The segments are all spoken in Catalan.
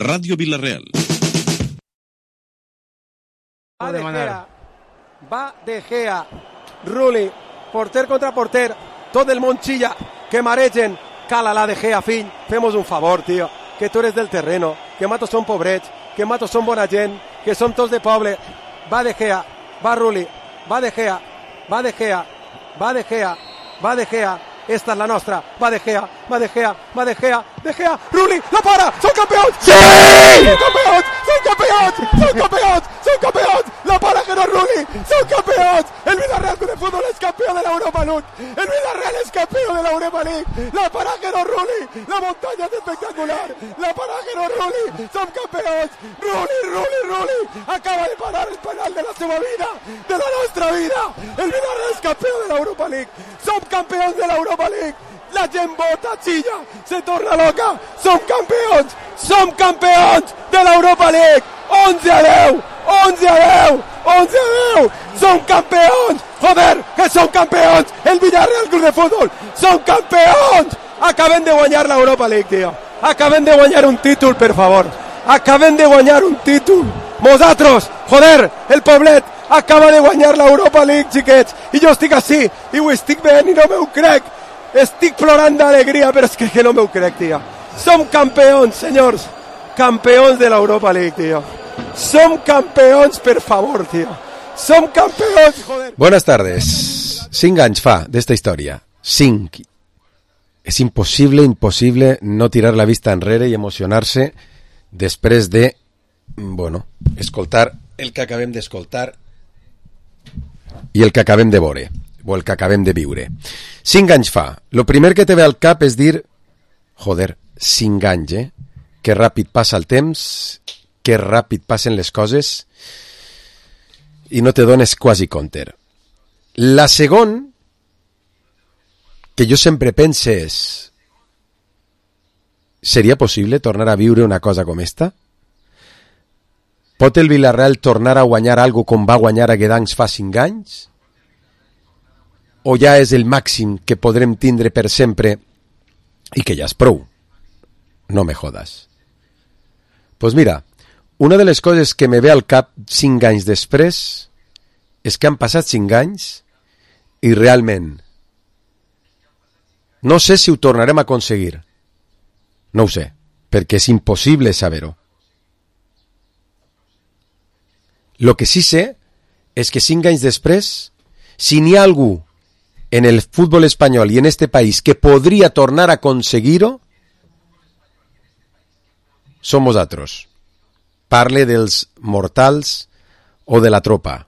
Radio Villarreal. Va De Gea, Rulli, porter contra porter, tot el món xilla, que maregen, cala la De Gea, fill, fem-nos un favor, tio, que tu eres del terreno, que matos són pobrets, que matos són bona gent, que som tots de poble. Va De Gea, va Rulli, va De Gea, va De Gea, va De Gea, va De Gea, esta és la nostra, va De Gea, va De Gea, va De Gea, De Gea, Rulli, la para, són campions! Sí! Són campions! Són campions! Són campions! Són campions! La para que no Rulli! Són campions! El Villarreal Club de Fútbol és campió de l'Europa League! El Villarreal és campió de l'Europa League! La para que no Rulli! La muntanya és espectacular! La para que no Rulli! Som campions! Rulli, Rulli, Rulli! Acaba de parar el penal de la seva vida! De la nostra vida! El Villarreal és campió de l'Europa League! Som campions de l'Europa League! La gent vota, xilla, se torna loca! Som campions! Som campions de l'Europa League! 11 a 10! 11 a 10! 11 a 10! Som campions! Joder, que som campions! El Villarreal Club de Fútbol! Som campions! Acabem de guanyar l'Europa League, tio! Acabem de guanyar un títol, per favor! Acabem de guanyar un títol! Nosaltres, joder, el poblet acaba de guanyar l'Europa League, xiquets! I jo estic així, i ho estic veient i no m'ho crec! Estic plorant d'alegria, però és que no m'ho crec, tio. Som campions, senyors. Campions de l'Europa League, tio. Som campions, per favor, tio. Som campions, joder. Buenas tardes. 5 anys fa d'esta història. 5. És impossible no tirar la vista enrere i emocionar-se després de, escoltar el que acabem d'escoltar i el que acabem de veure, o el que acabem de viure. 5 anys fa. Lo primer que te ve al cap és dir, joder, 5 anys, que ràpid passa el temps, que ràpid passen les coses, i no te dones quasi compte. La segon, que jo sempre pense és, seria possible tornar a viure una cosa com esta? Pot el Villarreal tornar a guanyar algo com va guanyar a Gdansk fa 5 anys? O ja és el màxim que podrem tindre per sempre i que ja és prou? No me jodas. Pues mira, una de les coses que me ve al cap 5 anys després és que han passat 5 anys i realment no sé si ho tornarem a aconseguir. No ho sé, perquè és impossible saber-ho. Lo que sí sé és que 5 anys després, si n'hi ha algú en el fútbol espanyol i en este país que podria tornar a aconseguir-ho, som vosaltres. Parle dels mortals o de la tropa.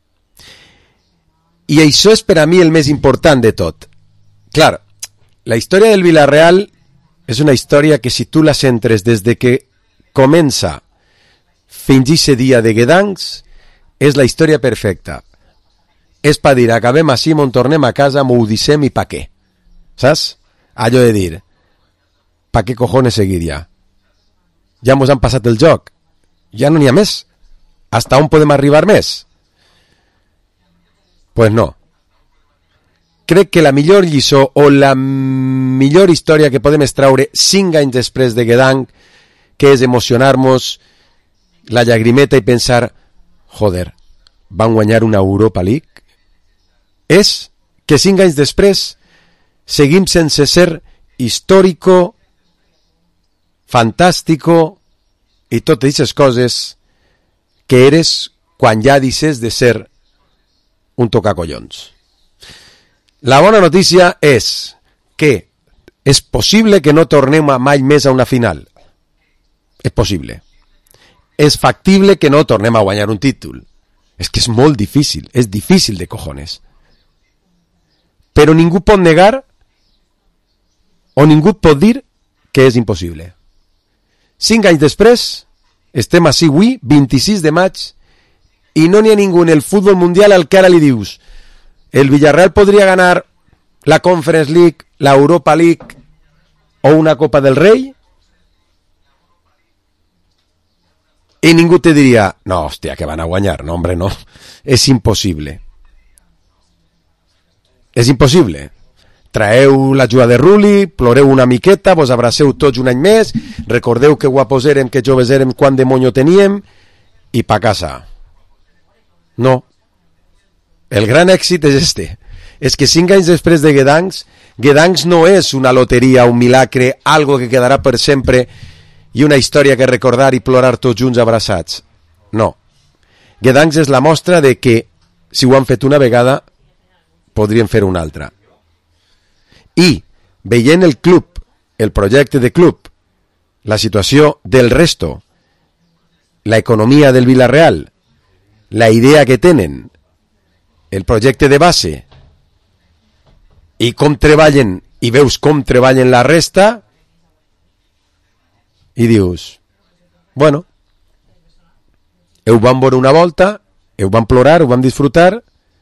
I això és per a mi el més important de tot. Clar, la història del Villarreal és una història que si tu la centres des de que comença fins a ese dia de Gdansk, és la història perfecta. És per dir, acabem així, on tornem a casa, m'ho dissem i pa què. Saps? Allò de dir, pa què cojones seguir ja? Ja mos han passat el joc. Ja no n'hi ha més. Hasta on podem arribar més? Pues no. Crec que la millor lliçó o la millor història que podem extraure 5 anys després de Gdansk, que és emocionar-nos la llagrimeta i pensar, joder, van guanyar una Europa League, és que 5 anys després seguim sense ser històrico, fantàstico i totes aquestes coses que eres quan ja deixes de ser un tocacollons. La bona notícia és que és possible que no tornem mai més a una final. És possible. És factible que no tornem a guanyar un títol. És que és molt difícil, és difícil de cojones. Però ningú pot negar o ningú pot dir que és impossible. 5 anys després, estem així avui, 26 de maig, i no n'hi ha ningú en el futbol mundial al que ara li dius el Villarreal podria ganar la Conference League, la Europa League o una Copa del Rei, i ningú te diria, no, hòstia, que van a guanyar, no, hombre, no, és impossible. És impossible. traeu la jugada de Rulli, ploreu una miqueta, vos abraceu tots un any més, recordeu que guapos érem, que joves érem, quan de monyo teníem, i pa casa. No. El gran èxit és este. És que 5 anys després de Gdansk no és una loteria, un milagre, algo que quedarà per sempre i una història que recordar i plorar tots junts abraçats. No. Gdansk és la mostra de que si ho han fet una vegada podrien fer una altra. I veient el club, el projecte de club, la situació del resto, la economia del Villarreal, la idea que tenen, el projecte de base, i com treballen, i veus com treballen la resta, i dius, bueno, ho van veure una volta, ho van plorar, ho van disfrutar,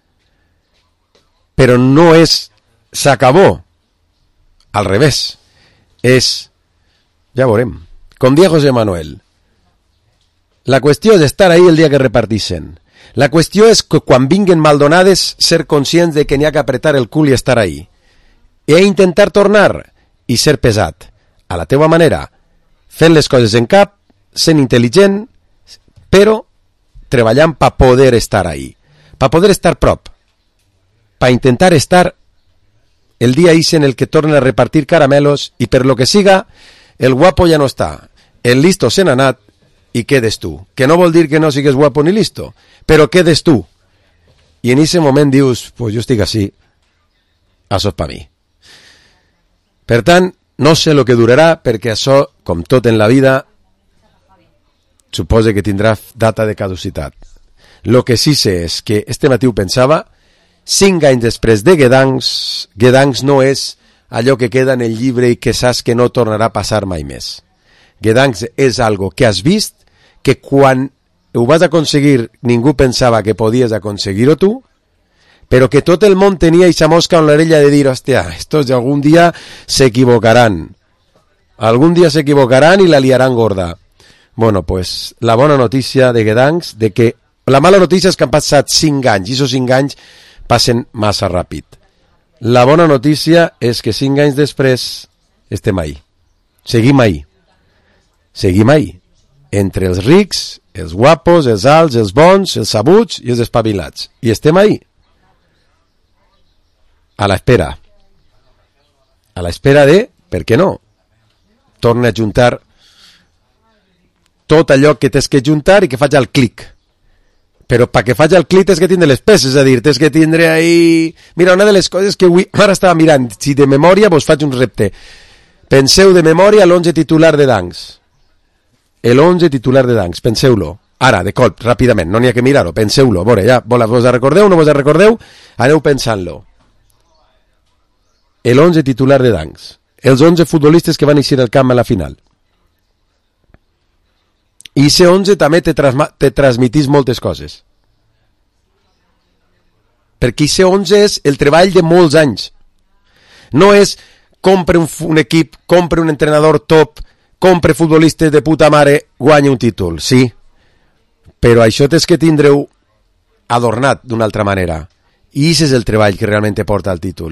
però no és s'acabó, al revés, és, ja veurem, com dia José Manuel, la qüestió és estar ahí el dia que repartixen. La qüestió és que quan vinguen maldonades ser conscients de que n'hi ha que apretar el cul i estar ahí. I intentar tornar i ser pesat. A la teua manera, fent les coses en cap, sent intel·ligent, però treballant per poder estar ahí. Per poder estar prop. Per intentar estar el dia ix en el que tornen a repartir caramelos i per lo que siga, el guapo ja no està. El listo se n'ha anat i quedes tu. Que no vol dir que no sigues guapo ni listo, però quedes tu. I en ese moment dius, pues jo estic així, això és per mi. Per tant, no sé el que durarà, perquè això, com tot en la vida, suposa que tindrà data de caducitat. Lo que sí sé és que este matí ho pensava, 5 anys després de Gdansk no és allò que queda en el llibre i que saps que no tornarà a passar mai més. Gdansk és algo que has vist, que quan ho vas aconseguir ningú pensava que podies aconseguir-ho tu, però que tot el món tenia aquesta mosca en l'orella de dir, hòstia, estos algun dia s'equivocaran. Algun dia s'equivocaran i la liaran gorda. Bueno, pues la bona notícia de Gdansk, de que la mala notícia és que han passat 5 anys, i aquests 5 anys passen massa ràpid. La bona notícia és que 5 anys després estem ahí. Seguim ahí. Seguim ahí. Entre els rics, els guapos, els alts, els bons, els sabuts i els espavilats. I estem ahí. A la espera. A la espera de, per què no? Torna a juntar tot allò que tens que juntar i que faig el clic. Però perquè faig el clic tens que tindre les peces, és a dir, tens que tindre ahí... Mira, una de les coses que avui, ara estava mirant, si de memòria vos faig un repte. Penseu de memòria l'11 titular de Gdansk. El 11 titular de Gdansk, penseu-lo. Ara, de colp, ràpidament, no n'hi ha que mirar-ho, penseu-lo. Vore, ja, vos recordeu, no vos recordeu? Aneu pensant-lo. El 11 titular de Gdansk. Els 11 futbolistes que van eixir al camp a la final. I ese 11 també te transmitís moltes coses. Perquè ese 11 és el treball de molts anys. No és compre un equip, compre un entrenador top, compre futbolistes de puta mare, guanya un títol, sí. Però això tens que tindreu adornat d'una altra manera. I aquest és el treball que realment te porta al títol.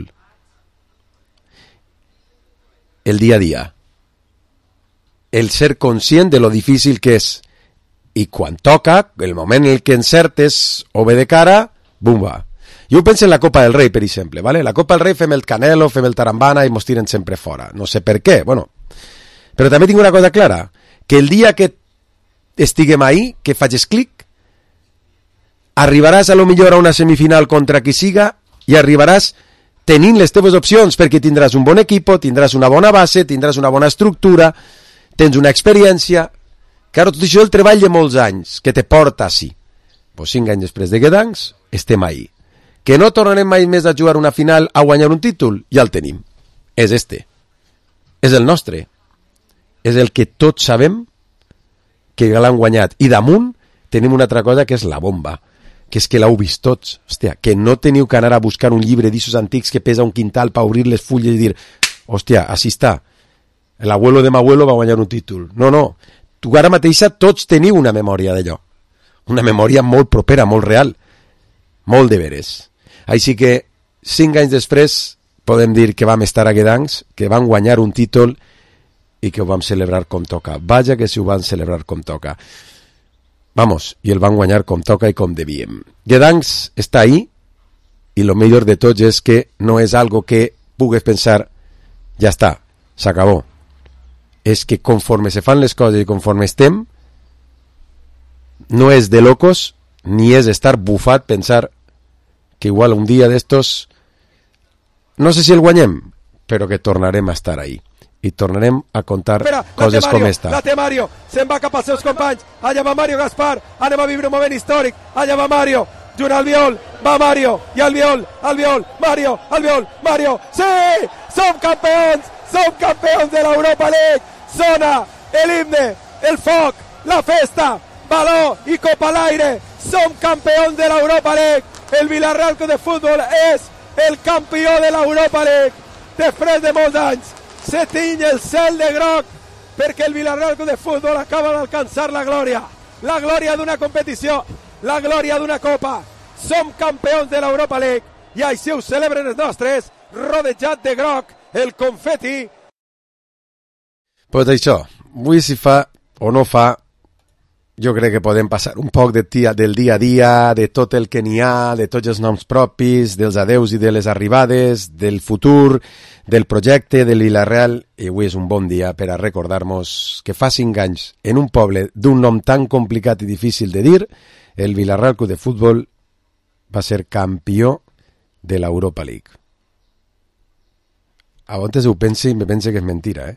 El dia a dia. El ser conscient de lo difícil que és. I quan toca, el moment en el que encertes o ve de cara, bumba. Jo penso en la Copa del Rei, per exemple, ¿vale? La Copa del Rei fem el Canelo, fem el Tarambana i mos tiren sempre fora. No sé per què, bueno. Però també tinc una cosa clara, que el dia que estiguem ahí, que facis clic, arribaràs a lo millor a una semifinal contra qui siga i arribaràs tenint les teves opcions, perquè tindràs un bon equip, tindràs una bona base, tindràs una bona estructura, tens una experiència. Claro, tot això és el treball de molts anys que te porta així. Pues 5 anys després de Gdansk estem ahí. Que no tornarem mai més a jugar una final a guanyar un títol, ja el tenim. És este. És el nostre. És el que tots sabem que l'han guanyat. I damunt tenim una altra cosa que és la bomba, que és que l'heu vist tots. Hòstia, que no teniu que anar a buscar un llibre d'issos antics que pesa un quintal per obrir les fulles i dir, hòstia, així està. L'abuelo de m'abuelo va guanyar un títol. No, no. Tu ara mateixa tots teniu una memòria d'allò. Una memòria molt propera, molt real. Molt de veres. Així que 5 anys després podem dir que vam estar a Gdansk, que vam guanyar un títol i que ho vam celebrar com toca. Vaja que si ho van celebrar com toca. Vamos, i el van guanyar com toca i com devíem. Gdansk està ahí i lo millor de tots és que no és algo que pugues pensar ja està, s'acabó. És que conforme se fan les coses i conforme estem, no és de locos ni és estar bufat pensar que igual un dia d'estos, no sé si el guanyem, però que tornarem a estar ahí i tornarem a contar coses com esta. La té Mario, se'n va cap als seus companys, allà va Mario Gaspar, anem a viure un moment històric, allà va Mario, junt al viol, va Mario, i al viol, Mario, sí, som campions de l'Europa League, sona el himne, el foc, la festa, baló i copa a l'aire, som campions de l'Europa League, el Villarreal Club de Futbol és el campió de l'Europa League, després de molts anys, se tiñe el cel de groc perquè el Villarreal Club de Futbol acaba d'alcançar la glòria d'una competició, la glòria d'una copa. Som campions de l'Europa League i així ho celebren els nostres, rodejat de groc, el confeti. Pues això, avui si fa o no fa, jo crec que podem passar un poc del dia a dia, de tot el que n'hi ha, de tots els noms propis, dels adeus i de les arribades, del futur, del projecte del Villarreal, i avui és un bon dia per a recordar-nos que fa 5 anys, en un poble d'un nom tan complicat i difícil de dir, el Villarreal Club de Futbol va ser campió de l'Europa League. A vegades ho pensi i me pense que és mentira,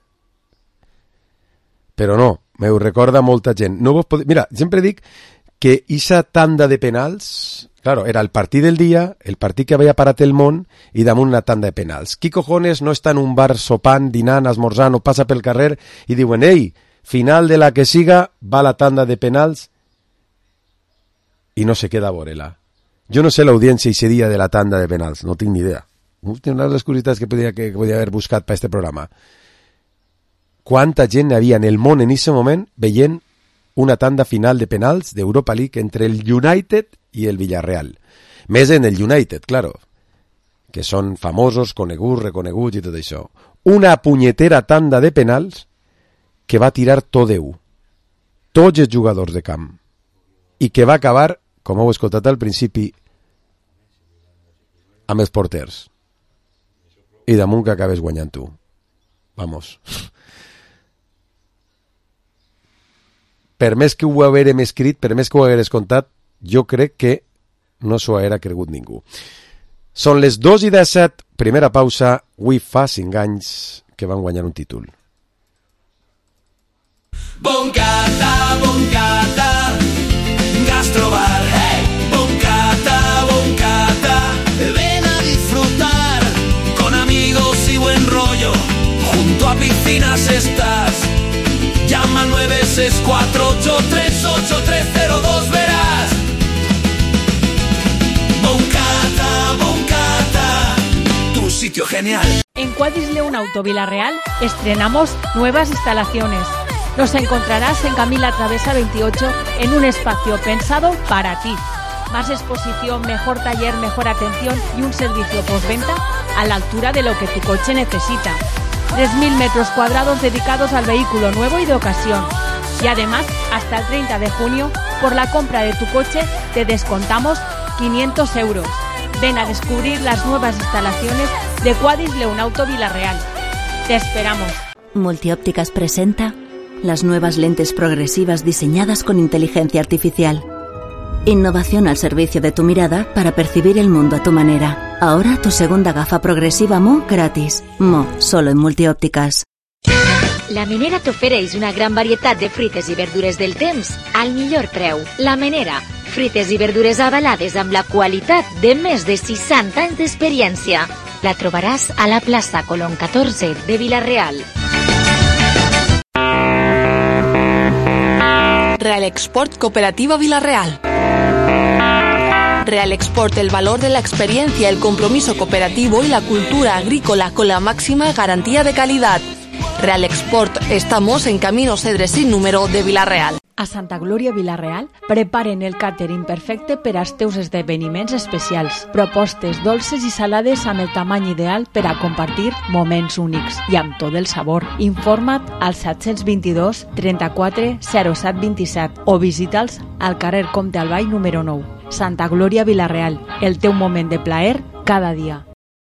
Però no, me ho recorda molta gent. No vos pod... Mira, sempre dic que esa tanda de penals, claro, era el partit del dia, el partit que havia parat el món, i damunt una tanda de penals. Qui cojones no està en un bar sopant, dinant, esmorzant o passa pel carrer i diuen, ei, final de la que siga, va la tanda de penals i no se queda a veure-la. Jo no sé l'audiència ese dia de la tanda de penals, no tinc ni idea. Una de les curiositats que podia haver buscat per este programa. Quanta gent hi havia en el món en aquest moment veient una tanda final de penals d'Europa League entre el United i el Villarreal. Més en el United, claro, que són famosos, coneguts, reconeguts i tot això. Una punyetera tanda de penals que va tirar tot Déu, tots els jugadors de camp, i que va acabar, com heu escoltat al principi, amb els porters. I damunt que acabes guanyant tu. Vamos. Per més que ho haguérem escrit, per més que ho hagués contat, jo crec que no s'ho haguera cregut ningú. Són les 2:17, primera pausa, avui fa 5 anys que van guanyar un títol. Boncata, gastrobar, hey. Boncata, ven a disfrutar, con amigos y buen rollo, junto a piscinas estás. Llama al 964838302, verás. Boncata, tu sitio genial. En Quadris León Auto Villarreal estrenamos nuevas instalaciones. Nos encontrarás en Camila Travesa 28 en un espacio pensado para ti. Más exposición, mejor taller, mejor atención y un servicio postventa a la altura de lo que tu coche necesita. 3.000 metros cuadrados dedicados al vehículo nuevo y de ocasión. Y además, hasta el 30 de junio, por la compra de tu coche, te descontamos 500 euros. Ven a descubrir las nuevas instalaciones de Quadris León Auto Villarreal. Te esperamos. Multiópticas presenta las nuevas lentes progresivas diseñadas con inteligencia artificial. Innovación al servicio de tu mirada para percibir el mundo a tu manera. Ahora tu segunda gafa progresiva Mo gratis. Mo, solo en Multiòptiques. La Menera t'ofereix una gran varietat de fruites i verdures del temps al millor preu. La Menera, fruites i verdures avalades amb la qualitat de més de 60 anys d'experiència. La trobaràs a la plaça Colón 14 de Villarreal. Real Export Cooperativa Villarreal. Real Export, el valor de la experiencia, el compromiso cooperativo y la cultura agrícola con la máxima garantía de calidad. Real Export, estamos en Camino Cedres sin número de Villarreal. A Santa Glòria Vila-real preparen el càtering perfecte per als teus esdeveniments especials. Propostes dolces i salades amb el tamany ideal per a compartir moments únics i amb tot el sabor. Informa't al 722 34 07 27 o visita'ls al carrer Comte Albay número 9. Santa Glòria Vila-real, el teu moment de plaer cada dia.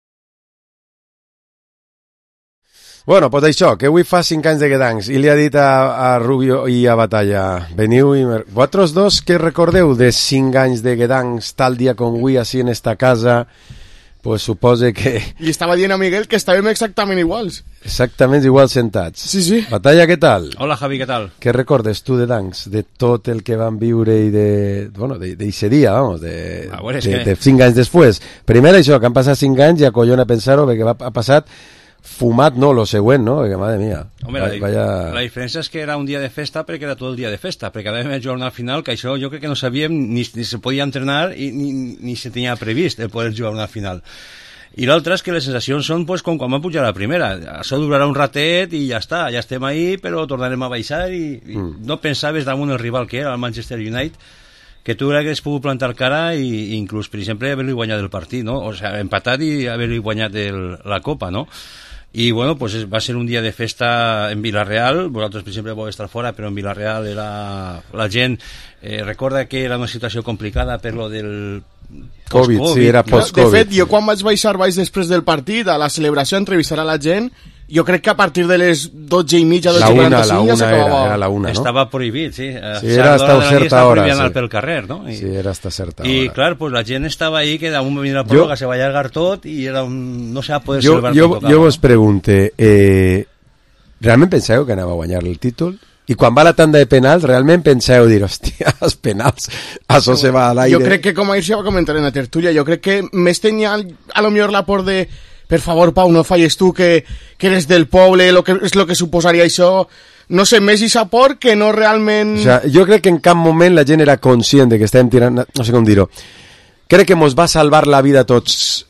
Bueno, pues això, que avui fa 5 anys de Guedancs i li ha dit a Rubio i a Batalla, veniu i... Vosaltres dos, què recordeu de 5 anys de Guedancs tal dia com avui, així en esta casa? Pues supose que... I estava dient a Miguel que estàvem exactament iguals. Exactament iguals sentats. Sí, sí. Batalla, què tal? Hola, Javi, què tal? Què recordes tu de Dancs? De tot el que van viure i de... Bueno, d'eixe dia, vamos, de 5 anys després. Primer això, que han passat 5 anys i acollona pensar-ho, perquè ha passat... Fumat no, lo següent, no? Perquè, madre mía. Home, la diferència és que era un dia de festa perquè era tot el dia de festa, perquè cada jornada final, que això jo crec que no sabíem ni se podia entrenar i ni se tenia previst el poder jugar una final. I l'altre és que les sensacions són pues, com quan vam pujar a la primera. Això durarà un ratet i ja està, ja estem ahí, però tornarem a baixar i no pensaves damunt el rival que era, el Manchester United, que tu hagués pogut plantar cara i inclús, per exemple, haver-li guanyat el partit, no? O sigui, empatat i haver-li guanyat la Copa, no? I bueno, pues va ser un dia de festa en Vila-real. Vosaltres per exemple vau estar fora, però en Vila-real era... la gent recorda que era una situació complicada per lo del Covid, sí, era post-Covid. De fet, jo quan vaig baixar després del partit a la celebració a entrevistar a la gent, jo crec que a partir de les 12:30, 12:45 ja s'acabava. Era la una, no? Estava prohibit, sí. Sí, era hasta certa hora. Sí. Anar pel carrer, no? Sí, era hasta certa hora. I, clar, pues la gent estava ahí, que damunt va venir la pròrroga, se va allargar tot i era no se va poder celebrar com tocava. Jo vos pregunte, realment penseu que anava a guanyar el títol? I quan va la tanda de penals, realment penseu dir, hòstia, els penals, això se va a l'aire. Jo crec que, com ahir se va comentar en la tertúlia, jo crec que més tenia a lo millor la por de per favor, Pau, no falles tu, que eres del poble, és lo que suposaria això. No sé, més i por que no realment... O sea, jo crec que en cap moment la gent era conscient de que estàvem tirant... No sé com dir-ho. Crec que mos va salvar la vida a tots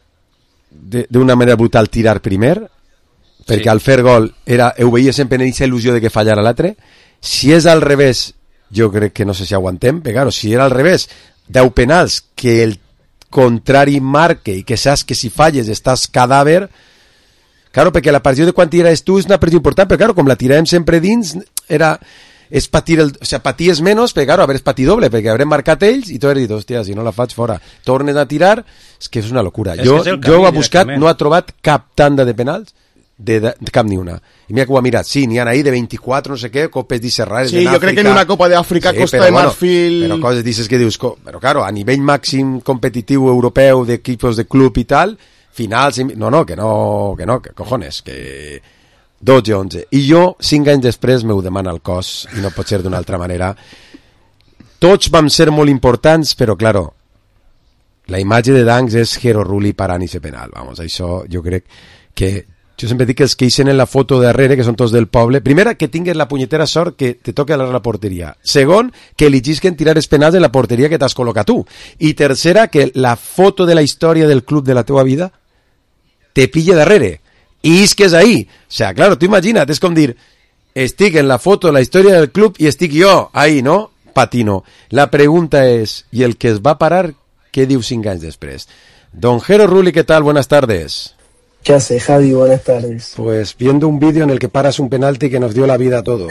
d'una manera brutal tirar primer, perquè al fer gol ho veia sempre en aquesta il·lusió de que fallara l'altre. Si és al revés, jo crec que no sé si aguantem, però claro, si era al revés, 10 penals, que el contrari marque i que saps que si falles estàs cadàver, claro, perquè la pressió de quan tires tu és una pressió important, però claro, com la tiràvem sempre dins, és patir paties menys, però claro, haver patit doble, perquè haurem marcat ells i tu has dit, hòstia, si no la faig fora, tornes a tirar, és que és una locura. Jo ho he buscat, no ha trobat cap tanda de penals, de cap ni una. I mira que ho ha mirat, sí, n'hi ha ahí de 24, no sé què, copes d'Israel, sí, jo crec que en una Copa d'Àfrica, sí, Costa de Marfil... Però coses dices que dius, però claro, a nivell màxim competitiu europeu d'equipos de club i tal, finals, no, que cojones, que 12 o 11. I jo, 5 anys després, m'ho demana el cos, i no pot ser d'una altra manera. Tots vam ser molt importants, però claro, la imatge de Dancs és Jero Rulli parant i penal, vamos, això jo crec que... Jo sempre dic que els que eixen en la foto darrere, que són tots del poble, primera, que tingues la punyetera sort que te toque a la porteria. Segon, que eligisquen tirar els penals en la porteria que t'has col·locat tu. I tercera, que la foto de la història del club de la teua vida te pille darrere. I isques ahí. O sea, claro, tu imagina't, és com dir, estic en la foto de la història del club i estic jo ahí, no? Patino. La pregunta és, i el que es va parar, què diu 5 anys després? Don Jero Rulli, ¿qué tal? Buenas tardes. ¿Qué hace, Javi? Buenas tardes. Pues viendo un vídeo en el que paras un penalti que nos dio la vida a todos.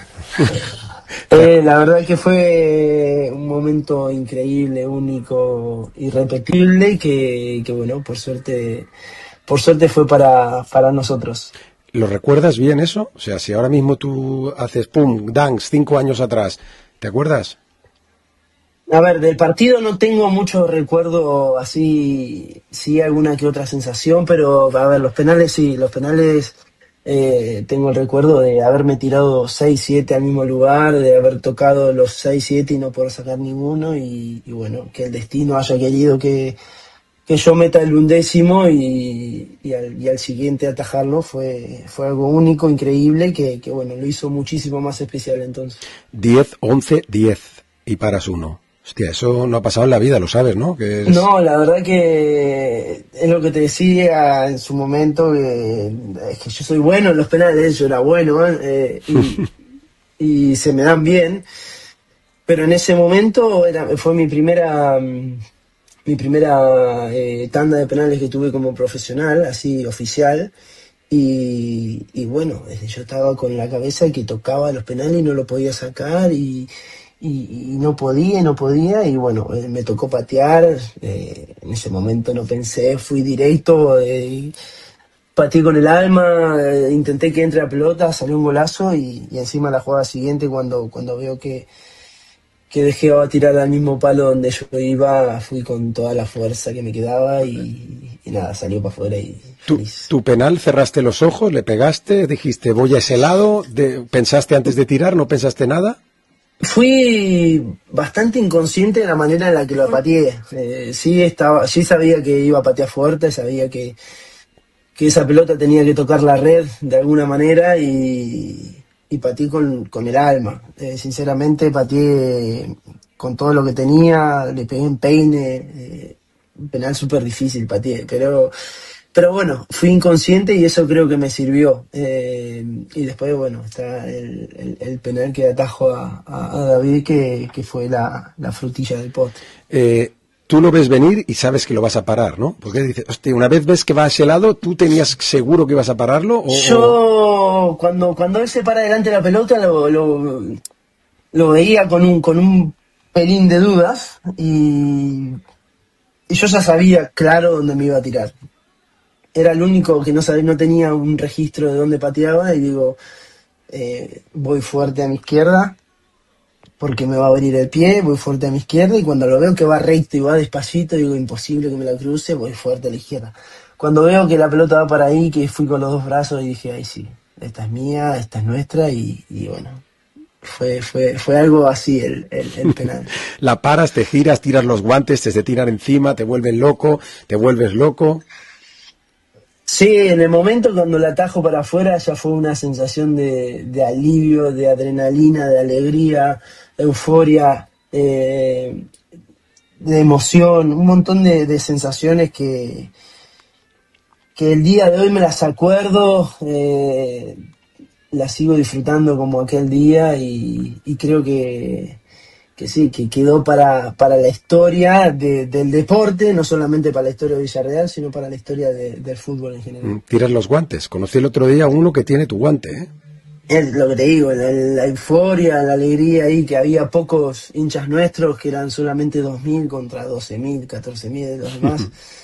La verdad que fue un momento increíble, único, irrepetible y que bueno, por suerte fue para nosotros. ¿Lo recuerdas bien eso? O sea, si ahora mismo tú haces pum, Danks, 5 años atrás, ¿te acuerdas? A ver, del partido no tengo mucho recuerdo así, sí alguna que otra sensación, pero a ver, los penales sí, tengo el recuerdo de haberme tirado 6-7 al mismo lugar, de haber tocado los 6-7 y no poder sacar ninguno y bueno, que el destino haya querido que yo meta el 11º y al siguiente atajarlo fue algo único, increíble, que bueno, lo hizo muchísimo más especial entonces. 10, 11, 10 y paras uno. Hostia, eso no ha pasado en la vida, lo sabes, ¿no? Que es... No, la verdad que es lo que te decía en su momento, es que yo soy bueno en los penales, yo era bueno, y se me dan bien, pero en ese momento fue mi primera tanda de penales que tuve como profesional, así oficial, y bueno, yo estaba con la cabeza que tocaba los penales y no lo podía sacar, y no podía, y bueno, me tocó patear, en ese momento no pensé, fui directo, pateé con el alma, intenté que entre la pelota, salió un golazo, y encima la jugada siguiente, cuando veo que dejé a tirar al mismo palo donde yo iba, fui con toda la fuerza que me quedaba y nada, salió para afuera y feliz. ¿Tu penal cerraste los ojos, le pegaste, dijiste voy a ese lado, pensaste antes de tirar, no pensaste nada? Fui bastante inconsciente de la manera en la que lo pateé. Sí sabía que iba a patear fuerte, sabía que esa pelota tenía que tocar la red de alguna manera y pateé con el alma. Sinceramente pateé con todo lo que tenía, le pegué en peine, un penal súper difícil pateé, pero bueno, fui inconsciente y eso creo que me sirvió. Y después, bueno, está el penal que atajo a David, que fue la frutilla del postre. Tú lo ves venir y sabes que lo vas a parar, ¿no? Porque dices, hostia, una vez ves que va a ese lado, ¿tú tenías seguro que ibas a pararlo? Yo, cuando él se para delante de la pelota, lo veía con un pelín de dudas y yo ya sabía claro dónde me iba a tirar. Era el único que no tenía un registro de dónde pateaba y digo, voy fuerte a mi izquierda porque me va a abrir el pie, voy fuerte a mi izquierda y cuando lo veo que va recto y va despacito, digo, imposible que me la cruce, voy fuerte a la izquierda. Cuando veo que la pelota va para ahí, que fui con los dos brazos y dije, ay sí, esta es mía, esta es nuestra y bueno, fue algo así el penal. La paras, te giras, tiras los guantes, te tiran encima, te vuelven loco, te vuelves loco. Sí, en el momento cuando la atajo para afuera ya fue una sensación de alivio, de adrenalina, de alegría, de euforia, de emoción, un montón de sensaciones que el día de hoy me las acuerdo, las sigo disfrutando como aquel día y creo que sí, que quedó para la historia del deporte, no solamente para la historia de Villarreal, sino para la historia del fútbol en general. Tiras los guantes. Conocí el otro día uno que tiene tu guante, ¿eh? Es lo que te digo, la euforia, la alegría ahí, que había pocos hinchas nuestros, que eran solamente 2.000 contra 12.000, 14.000 de los demás.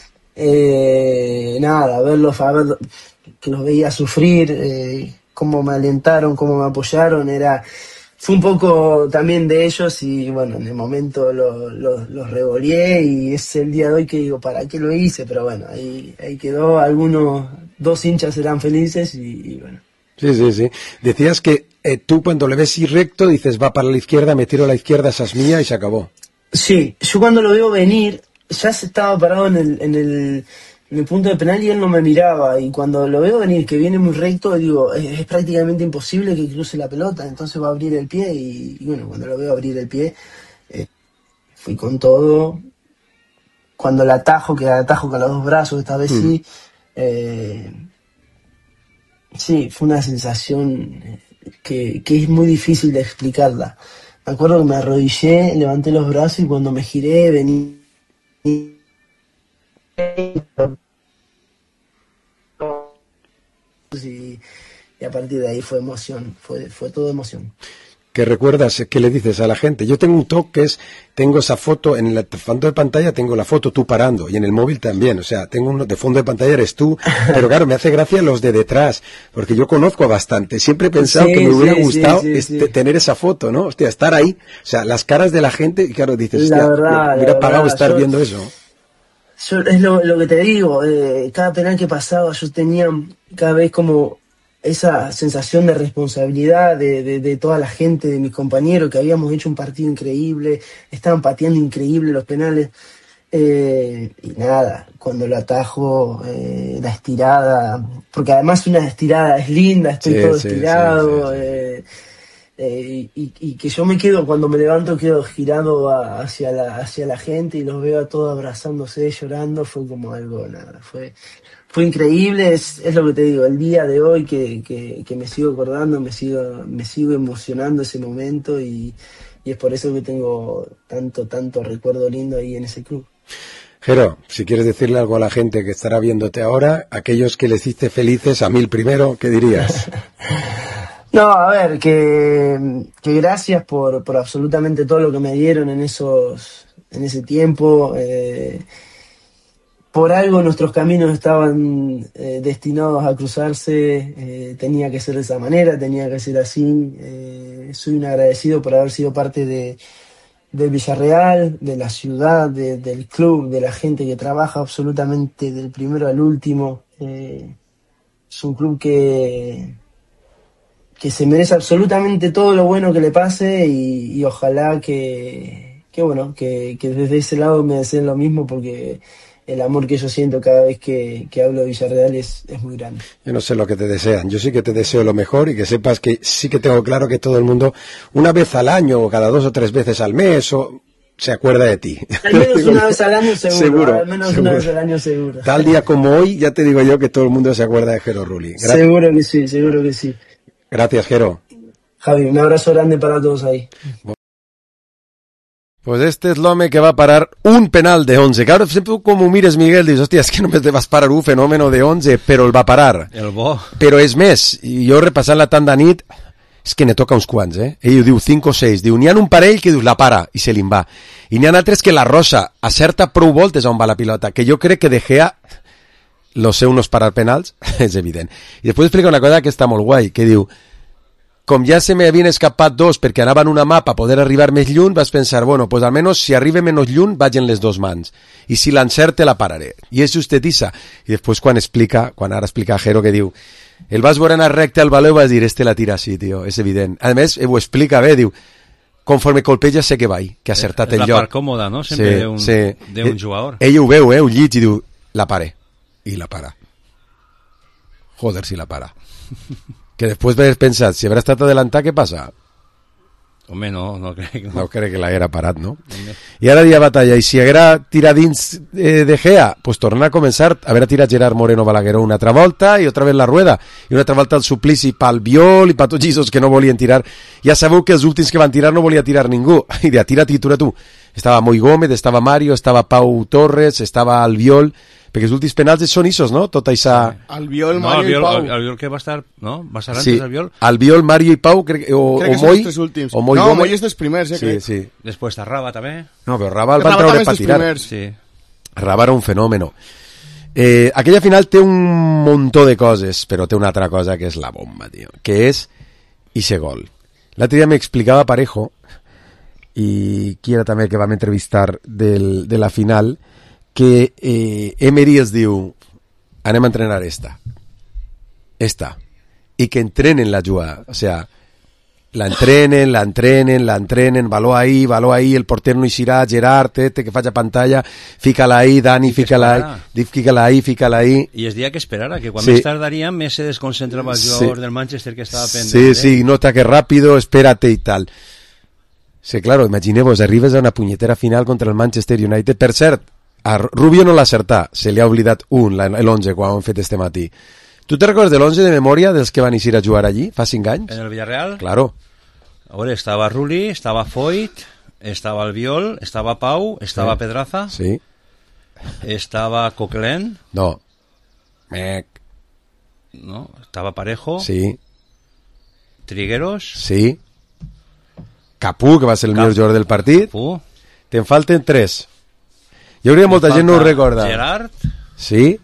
Nada, verlos, que los veía sufrir, cómo me alentaron, cómo me apoyaron, fue un poco también de ellos y bueno, en el momento los revoleé y es el día de hoy que digo, ¿para qué lo hice? Pero bueno, ahí quedó, dos hinchas eran felices y bueno. Sí. Decías que tú cuando le ves ir recto dices, va para la izquierda, me tiro a la izquierda, esa es mía y se acabó. Sí, yo cuando lo veo venir, ya se estaba parado en el punto de penal y él no me miraba y cuando lo veo venir que viene muy recto digo es prácticamente imposible que cruce la pelota, entonces va a abrir el pie y bueno, cuando lo veo abrir el pie fui con todo, cuando la atajo con los dos brazos, esta vez sí, fue una sensación que es muy difícil de explicarla. Me acuerdo que me arrodillé, levanté los brazos y cuando me giré vení y a partir de ahí fue emoción, fue todo emoción. ¿Qué recuerdas? ¿Qué le dices a la gente? Yo tengo un toque tengo esa foto, en el fondo de pantalla tengo la foto tú parando, y en el móvil también, o sea, tengo uno de fondo de pantalla eres tú, pero claro, me hace gracia los de detrás, porque yo conozco a bastante, siempre he pensado que me hubiera gustado tener esa foto, ¿no? Hostia, estar ahí, o sea, las caras de la gente, y claro, dices, hostia, me hubiera pagado estar viendo eso. Es lo que te digo, cada penal que pasaba yo tenía cada vez como esa sensación de responsabilidad de toda la gente, de mis compañeros, que habíamos hecho un partido increíble, estaban pateando increíble los penales, y nada, cuando lo atajo, la estirada, porque además una estirada es linda, estoy todo estirado, y que yo me quedo, cuando me levanto, quedo girado hacia la gente y los veo a todos abrazándose, llorando. Fue como algo, nada, fue increíble. Es lo que te digo, el día de hoy que me sigo acordando, me sigo emocionando ese momento, y es por eso que tengo tanto recuerdo lindo ahí en ese club. Jero, si quieres decirle algo a la gente que estará viéndote ahora, aquellos que le hiciste felices, a 1000 primero, ¿qué dirías? No, a ver, que gracias por absolutamente todo lo que me dieron en ese tiempo. Por algo nuestros caminos estaban destinados a cruzarse, tenía que ser de esa manera, tenía que ser así. Soy un agradecido por haber sido parte del Villarreal, de la ciudad, del club, de la gente que trabaja absolutamente del primero al último. Es un club que se merece absolutamente todo lo bueno que le pase, y ojalá que desde ese lado me deseen lo mismo, porque el amor que yo siento cada vez que hablo de Villarreal es muy grande. Yo no sé lo que te desean, yo sí que te deseo lo mejor, y que sepas que sí que tengo claro que todo el mundo, una vez al año o cada 2 o 3 veces al mes, se acuerda de ti. Al menos una vez al año seguro. Al menos una vez al año seguro. Tal día como hoy, ya te digo yo que todo el mundo se acuerda de Jero Rulli. Seguro que sí. Gracias, Jero. Javi, un abrazo grande para todos ahí. Pues este és l'home que va parar un penal de 11. Claro, sempre com ho mires, Miguel, dius, hòstia, és que només te vas parar un fenòmeno de 11, però el va parar. El bo. Però és més, i jo repassant la tant de nit, és que ne toca uns quants, Ell diu 5 o 6, diu, n'hi ha un parell que dius, la para, i se li'n va. I n'hi ha altres que la rosa, acerta prou voltes on va la pilota, que jo crec que De Gea, lo sé unos parar penals, és evident. I després explica una cosa que està molt guai, que diu, com ja se me havien escapat 2 perquè anaven una mà per poder arribar més lluny, vas pensar, bueno, pues almenys si arribe menys lluny vaig en les 2 mans, i si l'encerte la pararé, i és justetissa. I després quan ara explica Jero, que diu, el vas veure anar recte al baló i vas dir, este la tira així, tio, és evident. A més, ho explica bé, diu, conforme colpeja sé que vaig, que ha acertat el lloc. És la part còmoda, no?, sempre d'un jugador. Ell ho veu, ho llig, i diu, la paré, i la para. Joder, si la para. Que després ves pensat, si haurà estat adelantat, què passa? Home, no crec. No crec que l'haguera parat, no? I ara dia batalla, i si haguera tirat dins De Gea, pues tornar a començar, haurà tirat Gerard Moreno Balagueró una altra volta, i otra vez la Rueda, i una altra volta el suplici pel Viol, i per tots aquests que no volien tirar. Ja sabeu que els últims que van tirar no volia tirar ningú, i de tira tu. Estava Moi Gómez, estava Mario, estava Pau Torres, estava Albiol, perquè els últims penals són isos, no? Tot això... Albiol, Mario i Pau. Albiol que va estar, no? Va ser antes Albiol? Albiol, Mario i Pau, crec que són els 3 últims. Moi no, Gómez. Moi és dels primers, crec. Sí. Després està Raba, també. No, però Raba el van treure per tirar. Sí. Raba era un fenòmeno. Aquella final té un muntó de coses, però té una altra cosa que és la bomba, tio, que és ixe gol. L'altre dia m'explicava Parejo, i qui era també que vam entrevistar de la final, que Emery els diu, anem a entrenar esta, i que entrenen la jugada, o sea, la entrenen, baló ahí, el porter no hi serà, Gerard, que faig a pantalla, fica-la ahí, Dani, fica-la ahí. I es dia que esperara, que quan més tardaríem més se desconcentrava el jugador del Manchester que estava pendent. Sí, nota que rápido, espérate y tal. Sí, claro, imagineu-vos, arribes a una punyetera final contra el Manchester United. Per cert, a Rubio no l'ha acertat, se li ha oblidat l'11 quan ho hem fet este matí. Tu te recordes de l'11 de memòria dels que van eixir a jugar allí fa 5 anys? En el Villarreal? Claro. A veure, estava Rulli, estava Foyt, estava Albiol, estava Pau, estava Pedraza, sí. Estava Coquelin. No, estava Parejo. Sí. Trigueros. Sí. Capú, que va ser el millor jugador del partit. Capú. Te'n falten 3. Jo crec que molta gent no ho recorda. Gerard. Sí.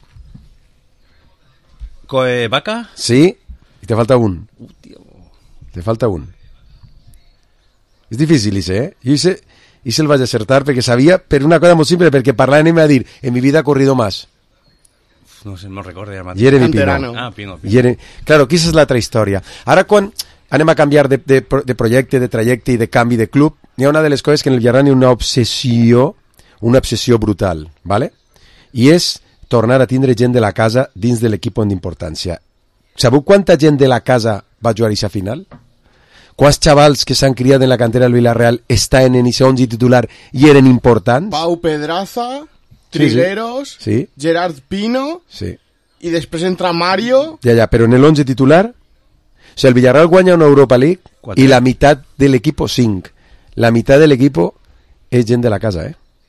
Vaca. Sí. I te falta un. Te falta un. És difícil, Jo el vaig acertar perquè sabia, per una cosa molt simple, perquè parlant i me va dir, en mi vida ha corrido más. No sé, no recordo. Jeremy Pino. Pino. Claro, aquesta és l'altra història. Ara quan anem a canviar de projecte, de trajecte i de canvi de club, hi ha una de les coses que en el Villarreal hi ha una obsessió brutal, ¿vale? I és tornar a tindre gent de la casa dins de l'equip d'importància. Sabeu quanta gent de la casa va jugar a aquesta final? quants xavals que s'han criat en la cantera del Villarreal estaven en ese 11 titular i eren importants? Pau Pedraza, Trigueros, sí. Gerard Pino, sí. I després entra Mario. Ja, però en el 11 titular, o sea, el Villarreal guanya una Europa League 4. i la meitat de l'equip 5. La meitat de l'equip és gent de la casa,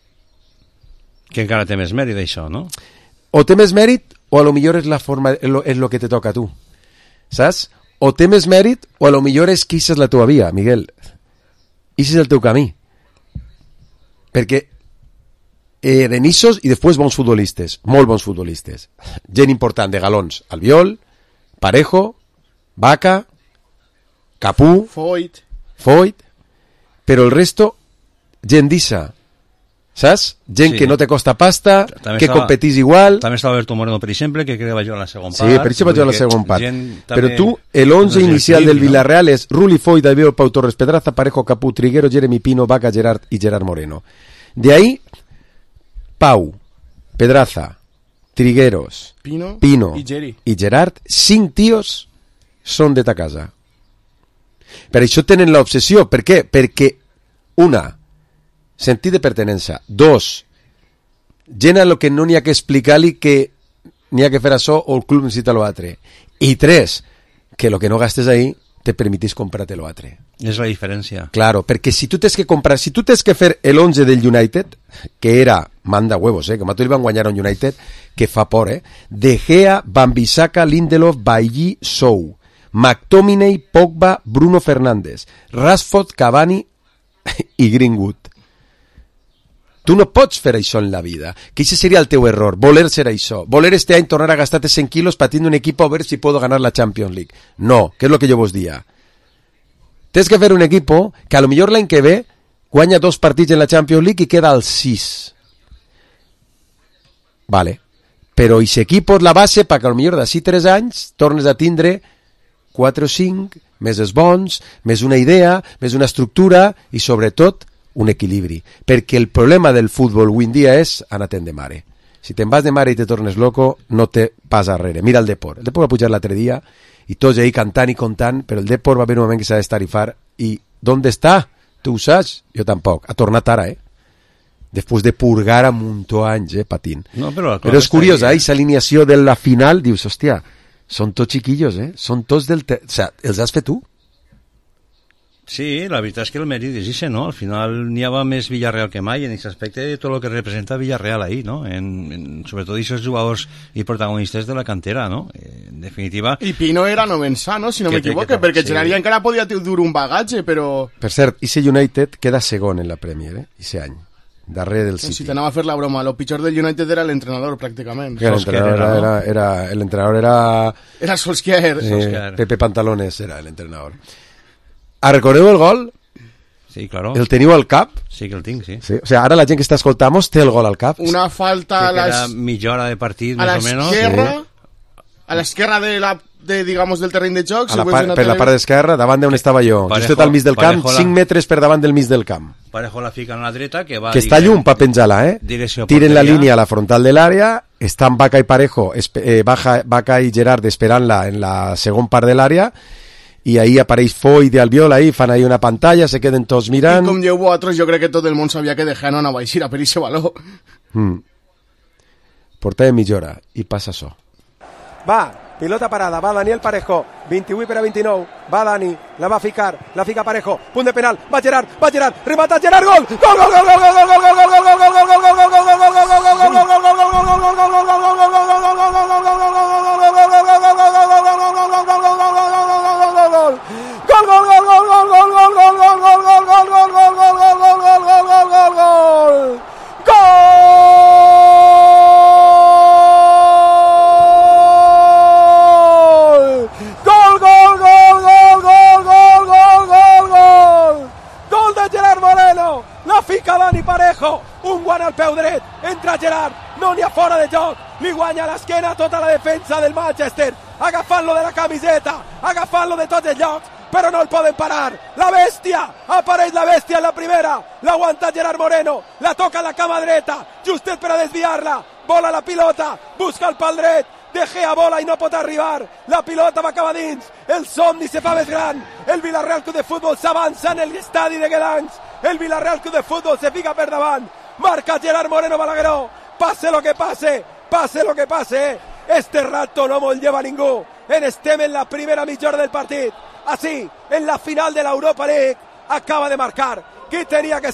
Que encara té més mèrit, això, no? O té més mèrit, o a lo millor és la forma, és lo que te toca a tu. Saps? O té més mèrit, o a lo millor és que això és la teva via, Miguel. Això és el teu camí. Perquè eren issos i després bons futbolistes, molt bons futbolistes. Gent important de galons, Albiol, Parejo, Vaca, Capú, Foyt, però el resto, gent d'issa, saps? Gent que no te costa pasta, que competís igual. També estava Alberto Moreno, per exemple, que crec que va jugar a la segona part. Sí, per això va jugar a la segona part. Però tu, el 11 inicial del Villarreal és Rulli, Foyt, Albiol, Pau Torres, Pedraza, Parejo, Capú, Triguero, Jeremy Pino, Vaca, Gerard y Gerard Moreno. De ahí, Pau, Pedraza, Trigueros, Pino i Gerard, 5 tios són de ta casa. Per això tenen l'obsessió. Per què? Perquè, una, sentit de pertenença. 2, gent a lo que no n'hi ha que explicar-li que n'hi ha que fer això o el club necessita l'altre. I 3, que lo que no gastes ahí te permitís comprar-te l'altre. És la diferència. Claro, perquè si tu tens que comprar, si tu tens que fer el 11 del United, que era, manda huevos, que a tu li van guanyar un United que fa por, De Gea, Wan-Bissaka, Lindelof, Bailly, Sou, McTominay, Pogba, Bruno Fernández, Rashford, Cavani i Greenwood. Tu no pots fer això en la vida, que això seria el teu error, voler ser això, voler este any tornar a gastar 100 quilos patint un equip a ver si puedo ganar la Champions League. No, que és lo que jo vos dia. Tens que fer un equip que a lo millor l'any que ve guanya 2 partits en la Champions League i queda al 6. Vale. Però aquest equip és la base perquè a lo millor d'ací 3 anys tornes a tindre 4 o 5, més els bons, més una idea, més una estructura i sobretot un equilibri. Perquè el problema del futbol avui en dia és anar-te'n de mare. Si te'n vas de mare i te tornes loco, no te passa arrere. Mira el Depor. El Depor va pujar l'altre dia i tots ahí cantant i contant, però el Depor va haver un moment que s'ha d'estarifar i ¿dónde està? Tu ho saps? Jo tampoc. Ha tornat ara, Després de purgar a muntó anys, patint. No, però és curiós, aquesta alineació de la final, dius, hòstia, són tots chiquillos, són tots del... O sea, els has fet tu? Sí, la veritat és que el mèrit és això, no? Al final n'hi havia més Villarreal que mai en aquest aspecte de tot el que representa Villarreal ahí, no? Sobretot aquests jugadors i protagonistes de la cantera, no? En definitiva... I Pino era novensà, no? Si no m'equivoque, perquè Gerard encara podia dur un bagatge, però... Per cert, ese United queda segon en la Premier, ese any, darrere del City. Si t'anava a fer la broma, lo pitjor del United era l'entrenador, pràcticament. L'entrenador era... Era Solskjaer. Pepe Pantalones era l'entrenador. ¿Recordeu el gol? Sí, claro. El teniu al cap? Sí que el tinc, sí. O sea, ara la gent que està escoltant-nos té el gol al cap. Una falta a la mitja hora de partit, més o menys. A l'esquerra digamos, del terreny de joc. Per la part d'esquerra, davant d'on estava jo. Just al mig del camp, 5 metres per davant del mig del camp. Parejo la fica en la dreta, que va... Que està llum per penjar-la, Tiren la línia a la frontal de l'àrea, estan Vaca i Parejo, Vaca i Gerard esperant-la en la segon part de l'àrea, i ahí apareix Foyt i Albiol, ahí fan ahí una pantalla, se queden tots mirant. I com dieu vosaltres, jo crec que tot el món sabia que De Gea no anava a eixir a per ese valor. Portava mitja hora i passa això. Va, pilota parada, va Daniel Parejo, 28 per a 29, va Dani, la va ficar, la fica Parejo, punt de penal, va Gerard, remata Gerard, gol! Gol, gol, gol, gol, gol, gol, gol, gol, gol, gol, gol, gol, gol, gol, gol, gol, Dani Parejo, un guant al peu dret, entra Gerard, no n'hi ha fora de joc, li guanya a l'esquena tota la defensa del Manchester, agafant-lo de la camiseta, agafant-lo de tots els llocs, però no el poden parar. La bèstia, apareix la bèstia en la primera, l'aguanta Gerard Moreno, la toca a la cama dreta, justet per a desviar-la, vola la pilota, busca el pal dret, De Gea bola i no pot arribar, la pilota va cap a dins, el somni se fa més gran, el Villarreal Club de Futbol s'avança en l'estadi de Guedanys, el Villarreal Club de Futbol se fica per davant, marca Gerard Moreno Balagueró, pase lo que pase, este rato no me'l lleva ningú, estem en la primera mitja hora del partit, así, en la final de la Europa League, acaba de marcar, qui tenia que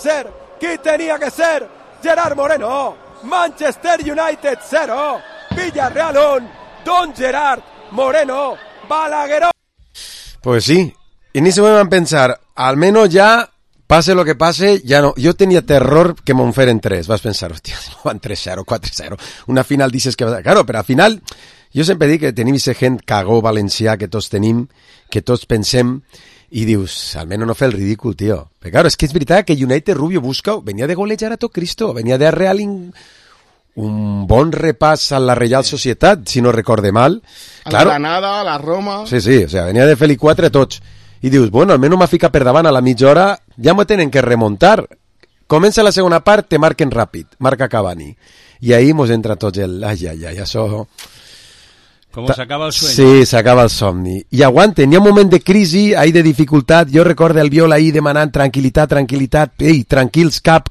ser, Gerard Moreno, Manchester United 0, Villarreal 1, Don Gerard Moreno Balagueró. Pues sí, y ni se me van a pensar, al menos ya, pase lo que pase, ya no. Yo tenía terror que me'n feren 3, vas pensar, hostia, van 3-0, 4-0, una final dices que va... Claro, però al final, jo sempre dic que tenim ese gent cagó valencià que tots tenim, que tots pensem, i dius, almenys no fer el ridícul, tio. Però claro, és que és veritat que United Rubio busca, venia de golejar a tot Cristo, venia de Real un bon repàs a la Real Societat, si no recorde mal. A la Granada, a la Roma... Sí, o sea, venia de fer-li 4 a tots. I dius, bueno, almenys m'ha ficat per davant a la mitja hora, ja m'ho tenen que remuntar. Comença la segona part, te marquen ràpid, marca Cavani. I ahí mos entra tots el... Ai, això... Como se acaba el sueño. Sí, s'acaba el somni. I aguanten, hi ha un moment de crisi, ahí de dificultat, jo recordo el Viola ahí demanant tranquil·litat, ei, tranquils, cap,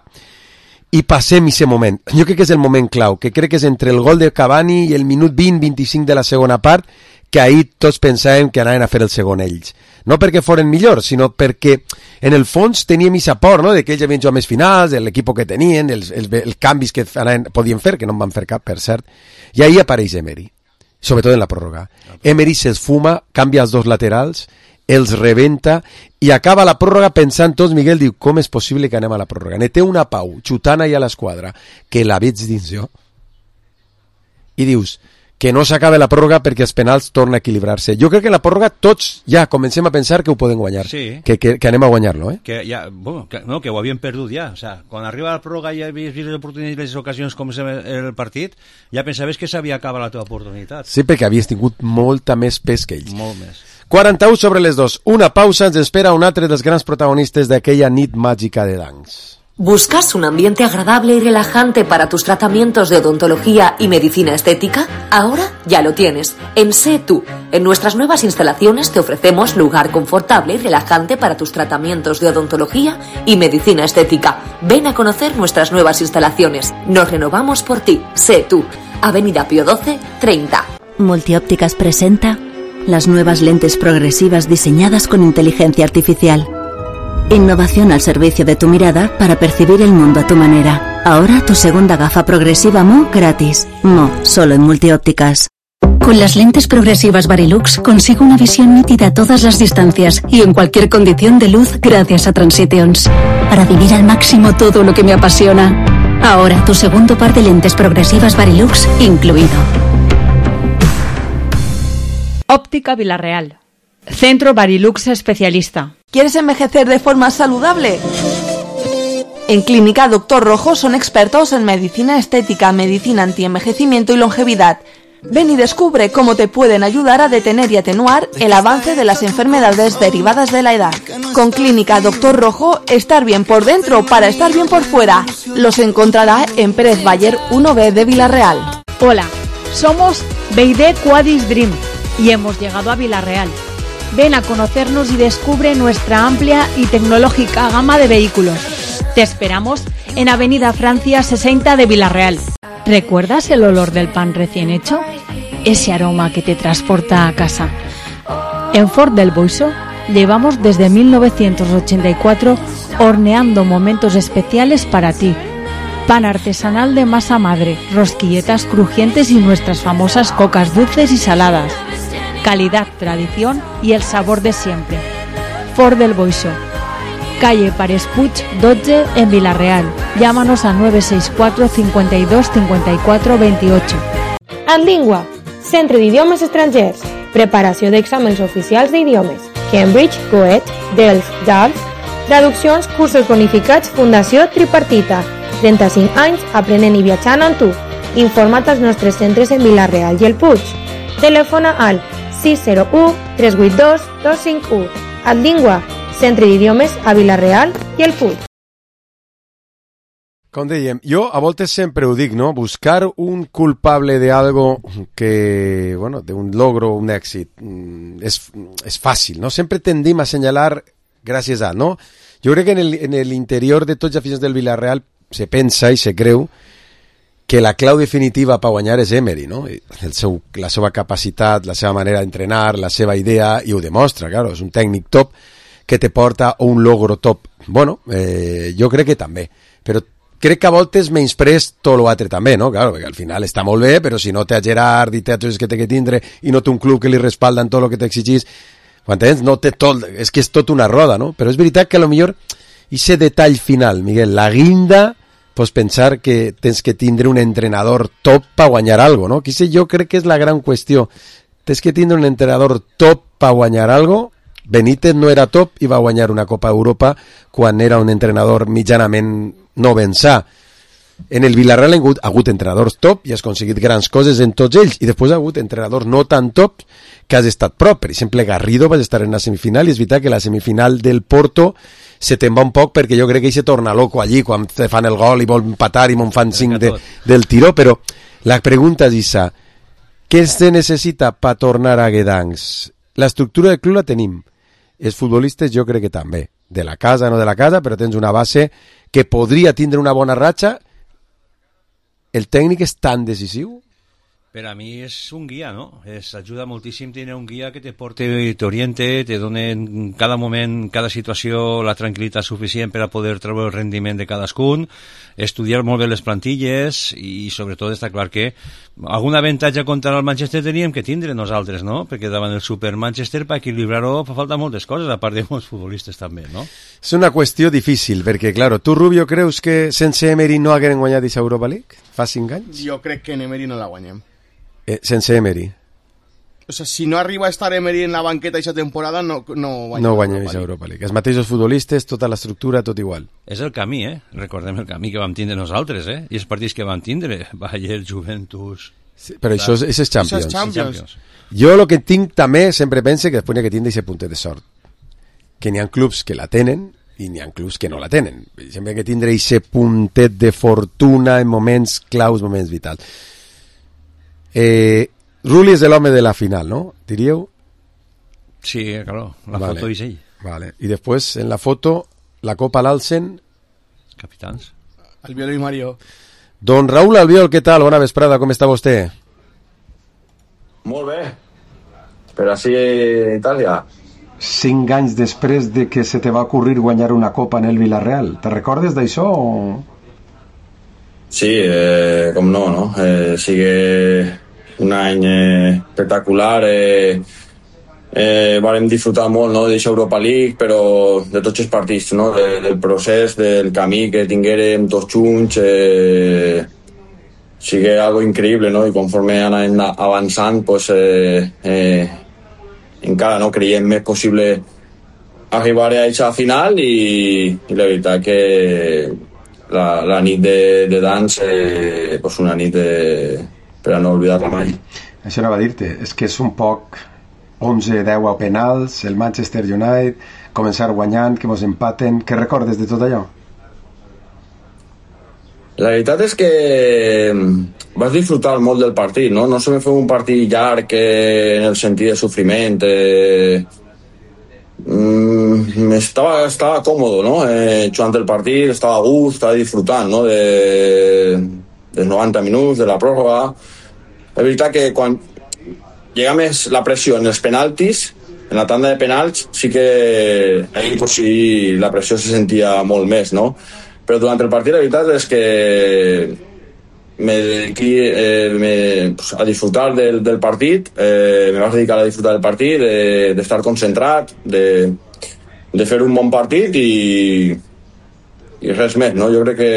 i passem ese moment. Jo crec que és el moment clau, que crec que és entre el gol de Cavani i el minut 20-25 de la segona part, que ahí tots pensàvem que anaven a fer el segon ells. No perquè foren millors, sinó perquè en el fons teníem esa por, no?, de que ells havien jugat més finals, de l'equip que tenien, els canvis que podien fer, que no en van fer cap, per cert. I ahí apareix Emery, sobretot en la pròrroga. Emery se'ls fuma, canvia els dos laterals, els rebenta i acaba la pròrroga pensant tots, Miguel diu, com és possible que anem a la pròrroga? Ne té una pau, xutant allà a l'esquadra, que la veig dins jo. I dius, que no s'acaba la pròrroga perquè els penals torna a equilibrar-se. Jo crec que la pròrroga tots ja comencem a pensar que ho poden guanyar, sí. que anem a guanyar-lo, eh? Que ja, bueno, que ho havien perdut ja, o sea, quan arriba la pròrroga i ja havies vist les oportunitats i les ocasions com el partit, ja pensaves que s'havia acabat la teva oportunitat. Sí, perquè havies tingut molta més pes que ells. Molt més. 41 sobre les 2. Una pausa, ens espera un altre dels grans protagonistes d'aquella nit màgica de Dancs. ¿Buscas un ambiente agradable y relajante para tus tratamientos de odontología y medicina estética? Ahora ya lo tienes. En Sé Tú. En nuestras nuevas instalaciones te ofrecemos lugar confortable y relajante para tus tratamientos de odontología y medicina estética. Ven a conocer nuestras nuevas instalaciones. Nos renovamos por ti. Sé Tú. Avenida Pío 12, 30. Multiópticas presenta las nuevas lentes progresivas diseñadas con inteligencia artificial. Innovación al servicio de tu mirada para percibir el mundo a tu manera. Ahora tu segunda gafa progresiva Mo gratis. Mo, solo en Multiópticas. Con las lentes progresivas Varilux consigo una visión nítida a todas las distancias y en cualquier condición de luz gracias a Transitions. Para vivir al máximo todo lo que me apasiona. Ahora tu segundo par de lentes progresivas Varilux incluido. Óptica Villarreal. Centro Varilux especialista. ¿Quieres envejecer de forma saludable? En Clínica Doctor Rojo son expertos en medicina estética, medicina antienvejecimiento y longevidad. Ven y descubre cómo te pueden ayudar a detener y atenuar el avance de las enfermedades derivadas de la edad. Con Clínica Doctor Rojo, estar bien por dentro para estar bien por fuera. Los encontrará en Pérez Bayer 1B de Villarreal. Hola, somos BD Quadis Dream y hemos llegado a Villarreal. Ven a conocernos y descubre nuestra amplia y tecnológica gama de vehículos. Te esperamos en Avenida Francia 60 de Villarreal. ¿Recuerdas el olor del pan recién hecho? Ese aroma que te transporta a casa. En Ford del Boixo llevamos desde 1984 horneando momentos especiales para ti. Pan artesanal de masa madre, rosquilletas crujientes y nuestras famosas cocas dulces y saladas. Calidad, tradición y el sabor de siempre. Ford del Boixo. Calle Pares Puig 12 en Villarreal. Llámanos a 964 52 54 28. Adlingua, Centre d'Idiomes Estrangers. Preparació d'exàmens oficials d'idiomes. Cambridge, Goethe, Delft, DALF. Traduccions, cursos bonificats, Fundació Tripartita. 35 anys aprenent i viatjant amb tu. Informa't als nostres centres en Villarreal i el Puig. Telefona al 601 382 251. Adlingua, Centre d'Idiomes a Villarreal i el Puig. Com dèiem, jo a voltes sempre ho dic, no? Buscar un culpable de algo que, bueno, de un logro, un èxit, és fàcil, no? Sempre tendim a assenyalar gràcies a, no? Jo crec que en l'interior de tots els aficionats del Villarreal se pensa i se creu que la clau definitiva per guanyar és Emery, no? La seva capacitat, la seva manera d'entrenar, la seva idea, i ho demostra, claro, és un tècnic top que te porta a un logro top. Bueno, jo crec que també, però crec que a voltes menysprés tot l'altre també, no? Claro, perquè al final està molt bé, però si no té a Gerard i té a tots que té que tindre i no té un club que li respalda en tot el que t'exigís, m'entens? No té tot, és que és tot una roda, no? Però és veritat que a lo millor ese detall final, Miguel, la guinda, pues pensar que tens que tindre un entrenador top per guanyar algo, no? Que jo crec que és la gran qüestió. Tens que tindre un entrenador top per guanyar algo. Benítez no era top i va guanyar una Copa Europa quan era un entrenador mitjanament no vençà. En el Villarreal ha hagut entrenadors top i has aconseguit grans coses en tots ells, i després ha hagut entrenadors no tan top que has estat prop. Per exemple, Garrido vas estar en la semifinal, i és veritat que la semifinal del Porto se te'n va un poc perquè jo crec que ell se torna loco allí quan te fan el gol i vol empatar i me'n fan 5 del tiró, però la pregunta és issa, què se necessita per tornar a Guedancs? L'estructura del club la tenim, els futbolistes jo crec que també, de la casa, no de la casa, però tens una base que podria tindre una bona ratxa. El tècnic és tan decisiu? Per a mi és un guia, no? Ajuda moltíssim tenir un guia que te porte, t'oriente, te dona en cada moment, cada situació, la tranquil·litat suficient per a poder treure el rendiment de cadascun, estudiar molt bé les plantilles i sobretot està clar que algun avantatge contra el Manchester teníem que tindre nosaltres, no? Perquè davant el Super Manchester per equilibrar-ho fa falta moltes coses, a part de molts futbolistes també, no? És una qüestió difícil, perquè, claro, tu, Rubio, creus que sense Emery no hagueren guanyat aquesta Europa League? Fa 5 anys? Jo crec que en Emery no la guanyem. Sense Emery. O sea, si no arriba a estar Emery en la banqueta aquesta temporada, no guanyem aquesta Europa League. Els mateixos futbolistes, tota l'estructura, tot igual. És el camí, recordem el camí que vam tindre nosaltres, i els partits que vam tindre, Bayern, Juventus... Sí, però això és Champions. Jo el que tinc també, sempre pense que després n'hi ha que tindre aquest puntet de sort. Que n'hi ha clubs que la tenen i n'hi ha clubs que no la tenen. Sempre ha que tindre aquest puntet de fortuna en moments claus, moments vitals. Rulli és l'home de la final, no? Diríeu? Sí, claro, la foto és ell. Vale. I després, en la foto, la Copa l'alcen... Capitans. Albiol i Mario. Don Raúl Albiol, què tal? Bona vesprada, com està vostè? Molt bé. Per així Itàlia. 5 anys després de que se te va ocurrir guanyar una Copa en el Villarreal. Te recordes d'això o...? Sí, com no? Sigue un any espectacular. Vàrem disfrutar molt, no, d'aquesta Europa League, però de tots els partits, no, del procés, del camí que tinguérem tots junts, sigue algo increïble, no? I conforme anem avançant, pues, encara no creiem més possible arribar a aquesta final i la veritat que la nit de dans pues una nit per a no oblidar-la mai. Això anava a dir-te, és que és un poc 11-10 a penals, el Manchester United, començar guanyant, que mos empaten. Què recordes de tot allò? La veritat és que vas disfrutar molt del partit, no? No se me fue un partit llarg en el sentit de sofriment. Estava còmodo, no? Jugant el partit, estava a gust, estava disfrutant, no? Dels 90 minuts, de la pròrroga. La veritat que quan llega més la pressió en els penaltis, en la tanda de penals, sí que ahí pues, sí, la pressió se sentia molt més, no? Però durant el partit la veritat és que me dediqué a disfrutar del partit, me vas dedicar a disfrutar del partit, d'estar concentrat, de fer un bon partit i res més, no? Jo crec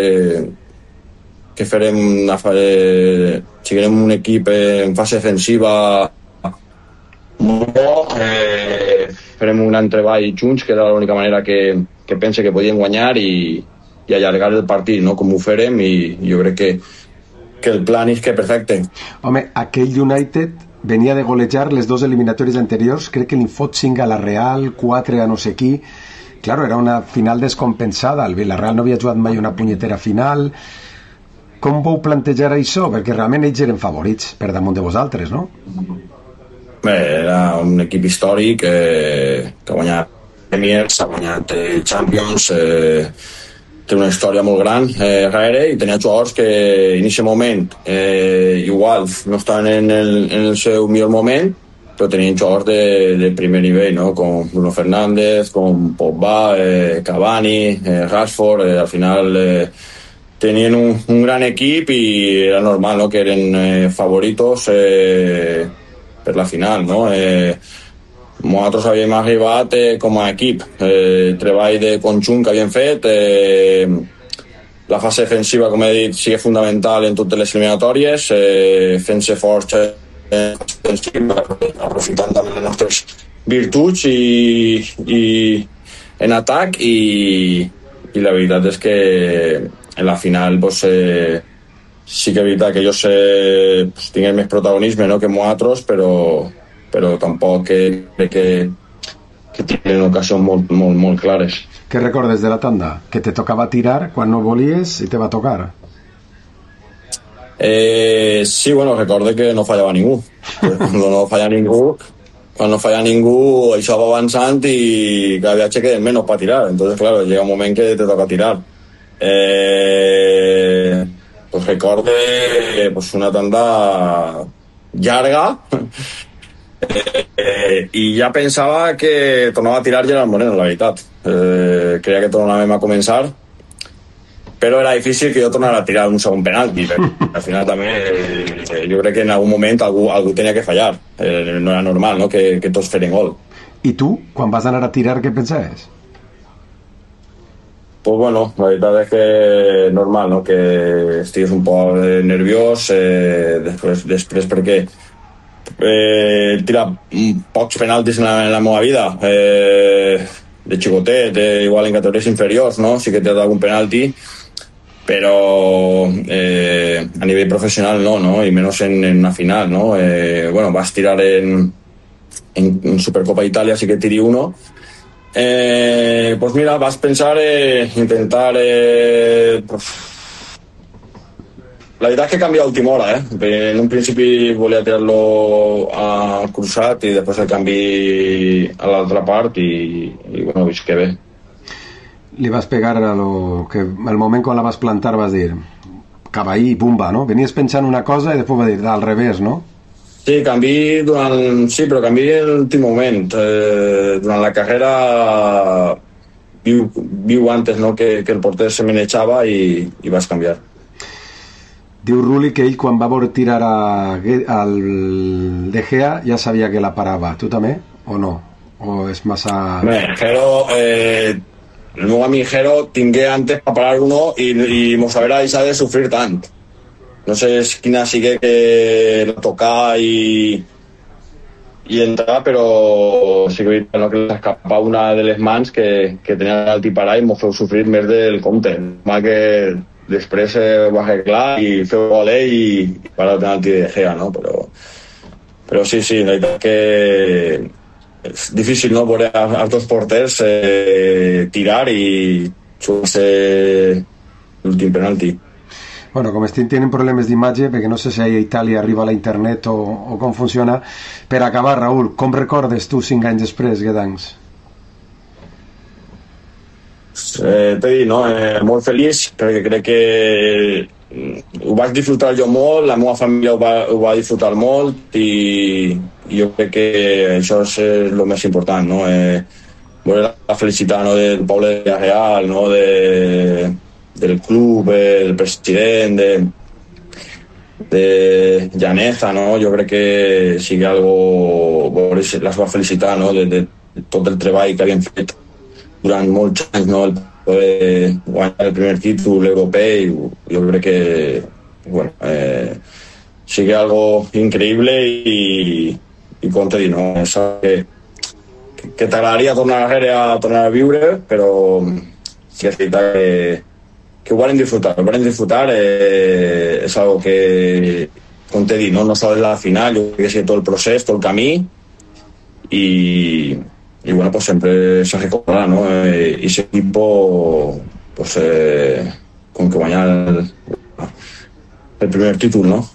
que siguem un equip en fase defensiva molt bo, farem un gran treball junts, que era l'única manera que pense que podíem guanyar i allargar el partit, no? Com ho farem, i jo crec que el plan és que perfecte. Home, aquell United venia de golejar les 2 eliminatòries anteriors, crec que li fot 5 a la Real, 4 a no sé qui. claro, era una final descompensada. El Villarreal no havia jugat mai una punyetera final. Com vau plantejar això? Perquè realment ells eren favorits per damunt de vosaltres, no? Bé, era un equip històric que ha guanyat Premiers, ha guanyat Champions, té una història molt gran darrere, i tenia jugadors que en aquest moment igual no estaven en el seu millor moment, però tenien jugadors de primer nivell, no? Com Bruno Fernández, com Pogba, Cavani, Rashford, al final tenien un gran equip i era normal, no? Que eren favoritos per la final, no? Nosaltres havíem arribat com a equip, treball de conjunt que havíem fet, la fase defensiva, com he dit, sigui fundamental en totes les eliminatòries, fent-se forts aprofitant també les nostres virtuts i en atac, i la veritat és que en la final pues, sí que és veritat que ells tinguin més protagonisme, no, que nosaltres, però tampoc crec que tenen ocasions molt clares. Què recordes de la tanda? Que te tocava tirar quan no volies i te va tocar? Sí, bueno, recorde que no fallava ningú. Quan no falla ningú, això va avançant i cada viatge queden menys per tirar. Entonces, claro, llega un moment que te toca tirar. Pues recorde pues una tanda llarga i ja pensava que tornava a tirar Gerard Moreno, la veritat. Creia que tornàvem a començar, però era difícil que jo tornara a tirar un segon penalti. Al final també jo crec que en algun moment algú tenia que fallar. No era normal, no? Que tots feren gol. I tu, quan vas anar a tirar, què pensaves? Pues bueno, la veritat és que normal, no? Que estigues un poc nerviós, després perquè he tirat pocs penaltis en la meva vida, de xicotet, igual en categories inferiors, no? Sí que he tirat algun penalti, però a nivell professional no? I menys en una final, no? Bueno, vas tirar en Supercopa Italia, sí que tiri uno. Pues mira, vas pensar intentar la veritat és que canvia a última hora, en un principi volia tirar-lo al cruzat i després el canvi a l'altra part i bueno, veig que bé. Li vas pegar el moment quan la vas plantar vas dir cavaí, pumba, no? Venies pensant una cosa i després vas dir al revés, no? Sí, però canvi en l'últim moment. Durant la carrera viu antes, no? Que el porter se manejava i vas canviar. Diu Rulli que ell quan va veure tirar al De Gea ja sabia que la parava. Tu també? O no? O és massa... Bé, Jero, el meu amic Jero tingué antes per parar uno i mos haurà deixat de sofrir tant. No sé quina sigui que la tocar i entrar, però sí que l'escapava una de les mans que tenia l'altiparà i m'ho feu sofrir més del compte. Mal que després va arreglar i feu gol i parar el penalti de Gea, no? Però sí, la veritat que és difícil, no? Veure els dos porters tirar i jugar-se l'últim penalti. Bueno, com tienen problemes d'imatge, perquè no sé si a Itàlia arriba a la internet o com funciona. Per acabar, Raúl, com recordes tu 5 anys després, Guedancs? T'he dit, no? Molt feliç, perquè crec que ho vaig disfrutar jo molt, la meva família ho va disfrutar molt i jo crec que això és el més important, no? Veure la felicitat, no? Del poble de Villarreal, no? Del club, del president, de Llaneza, no? Jo crec que sigui algo, veure la seva felicitat, no? De tot el treball que havien fet durant molts anys, no? El poder guanyar el primer títol europeu, jo crec que bueno, sigui algo increïble i com t'he dit, no? És que t'agradaria tornar a viure, però sí que és veritat que ho van disfrutar, és algo que, com t'he dit, no sols la final, jo crec que sigui tot el procés, tot el camí, i bueno, pues siempre se recordará, ¿no? Y ese equipo, pues con que guanyar el primer títol, no?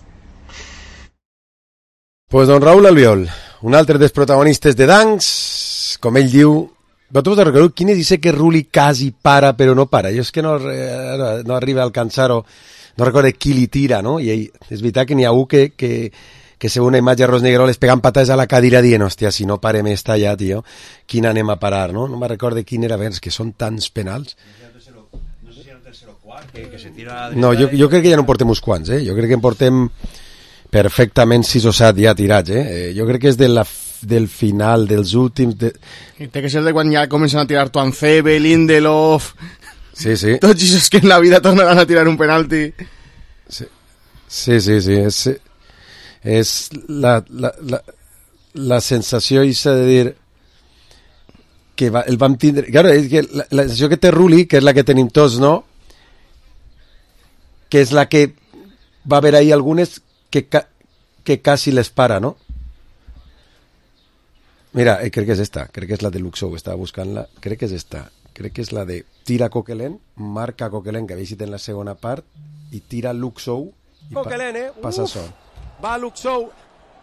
Pues don Raúl Albiol, un altre dels protagonistes de Danks, com ell diu, vosaltres recordeu quin dice que Rulli quasi para però no para, jo és que no arriba a alcançar-ho, no recordo qui li tira, no? I ell, és veritat que n'hi ha un que según una imatge a Rosnegueroles pegant patades a la cadira dient, hòstia, si no parem esta ja, tio, quin anem a parar, no? No me'n recordo quin era, veus, que són tants penals. No sé si era el tercer o quart, que se tira... No, jo crec que ja no en portem uns quants, jo crec que en portem perfectament 6 o 7 ja tirats, jo crec que és del final, dels últims... Té que ser de quan ja comencen a tirar Tuancebe, Lindelof... Sí, sí. Tots aquests que en la vida tornaran a tirar un penalti. Sí, és la sensació isa de dir que el vam tindre... Claro, és que la sensació que té Rulli, que és la que tenim tots, no? Que és la que va haver ahí algunes que quasi les para, ¿no? Mira, crec que és esta, crec que és la de Luxou, estava buscant-la, crec que és esta, crec que és la de tira Coquelin, marca Coquelin, que havia en la segona part, i tira Luxou i Coquelin, passa sol. Va Luxou,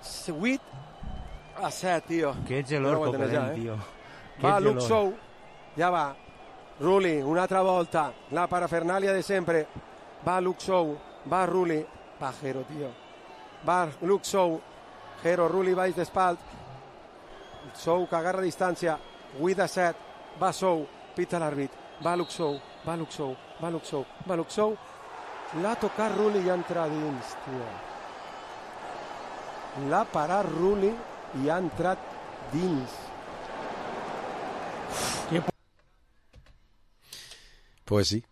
8-7, tío. Qué gelor Coquelin, tío. Va Luxou, ya va. Rulli, un'altra volta, la parafernalia de sempre. Va Luxou, va Rulli, va Jero, tío. Va Luxou, Jero, Rulli baix d'espalt. Sou que agarra distància, 8-7, va Sou, pita l'àrbit, va Luxou, va Luxou, va Luxou, va Luxou, l'ha tocat Rulli i entra dins, tio. L'ha parat Rulli i ha entrat dins. Pues sí.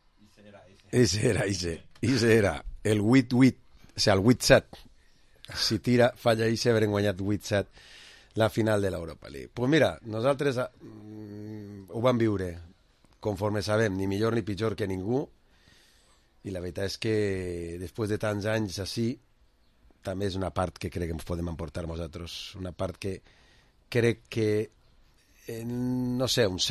Ese era el 8-8, o sea, el 8-7. Si tira, falla i s'haurem guanyat 8-7 la final de l'Europa League. Pues mira, nosaltres ho vam viure, conforme sabem, ni millor ni pitjor que ningú, i la veritat és que després de tants anys així, també és una part que crec que ens podem emportar nosaltres, una part que crec que no sé, un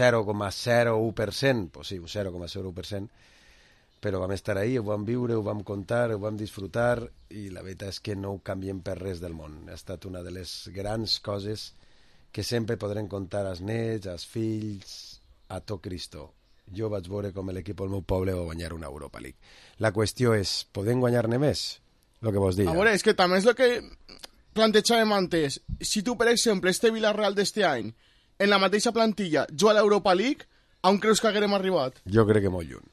0,01%, pues sí, un 0,01%, però vam estar ahí, ho vam viure, ho vam contar, ho vam disfrutar, i la veritat és que no ho canviem per res del món. Ha estat una de les grans coses que sempre podrem contar als nets, als fills, a tot Cristo. Jo vaig veure com l'equip del meu poble va guanyar una Europa League. La qüestió és, podem guanyar-ne més? El que vos diga. A veure, és que també és el que plantejàvem antes. Si tu, per exemple, este Villarreal d'este any, en la mateixa plantilla, juga a l'Europa League, on creus que haguem arribat? Jo crec que molt lluny.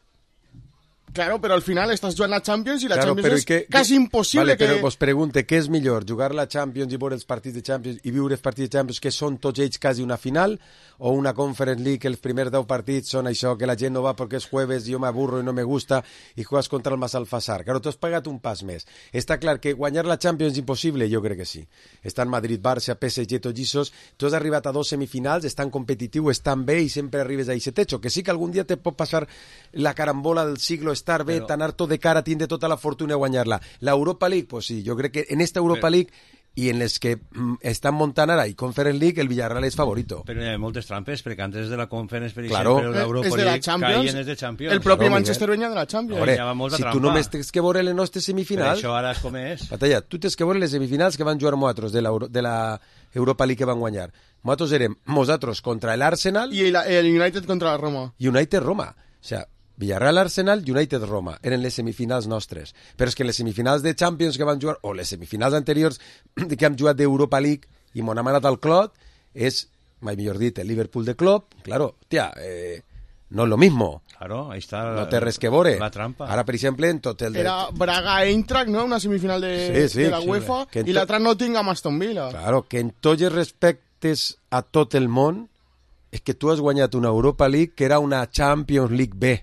Claro, pero al final estás jugando a Champions y la claro, Champions es casi imposible vale, que... Però vos pregunte, què és millor, jugar la Champions i veure els partits de Champions i viure els partits de Champions que són tots ells quasi una final, o una Conference League que els primers 10 partits són això, que la gent no va perquè és jueves, jo m'aburro i no me gusta, i juegas contra el Massalfassar. Claro, tu has pagat un pas més. Està clar que guanyar la Champions és impossible? Jo crec que sí. Estan Madrid, Barça, PSG, tots aquests, tu has arribat a 2 semifinals, estan competitiu, estan bé i sempre arribes a aquest techo, que sí que algun dia te pot passar la carambola del siglo, estar bé, anar tot de cara, tindre tota la fortuna de guanyar-la. L'Europa League, pues sí, jo crec que en esta Europa League i en les que estan muntant ara i Conference League, el Villarreal és favorito. Però hi ha moltes trampes, perquè antes de la Conference, per claro, exemple, l'Europa League caien és de Champions. El propi Manchester venia de la Champions. Veure, si tu només tens que veure les nostres semifinals... Per això ara és com és. Batalla, tu tens que veure les semifinals que van jugar nosaltres de la Europa League que van guanyar. Nosaltres érem contra l'Arsenal... I el United contra la Roma. United-Roma. O sea, Villarreal-Arsenal, United-Roma, eren les semifinals nostres. Però és que les semifinals de Champions que van jugar, o les semifinals anteriors que han jugat d'Europa League i m'ho han manat al Clot, és, mai millor dit, el Liverpool de Klopp, claro, tia, no és lo mismo. Claro, ahí está no té res que veure. La trampa. Ara, per exemple, en tot el... Era Braga-Eintracht, no?, una semifinal de la UEFA, i l'altra Nottingham-Aston Villa. Claro, que en tots els respectes a tot el món és que tu has guanyat una Europa League que era una Champions League B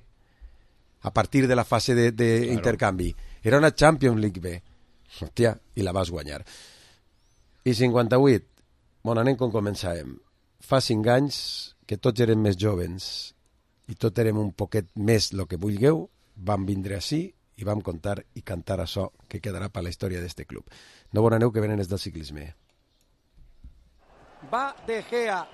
a partir de la fase d'intercanvi. Era una Champions League B. Hòstia, i la vas guanyar. I 58, bon, anem com començàvem. Fa 5 anys que tots érem més jovens i tots érem un poquet més el que vulgueu, vam vindre així i vam contar i cantar això que quedarà per la història d'este club. No bon aneu que venen els del ciclisme. Va De Gea,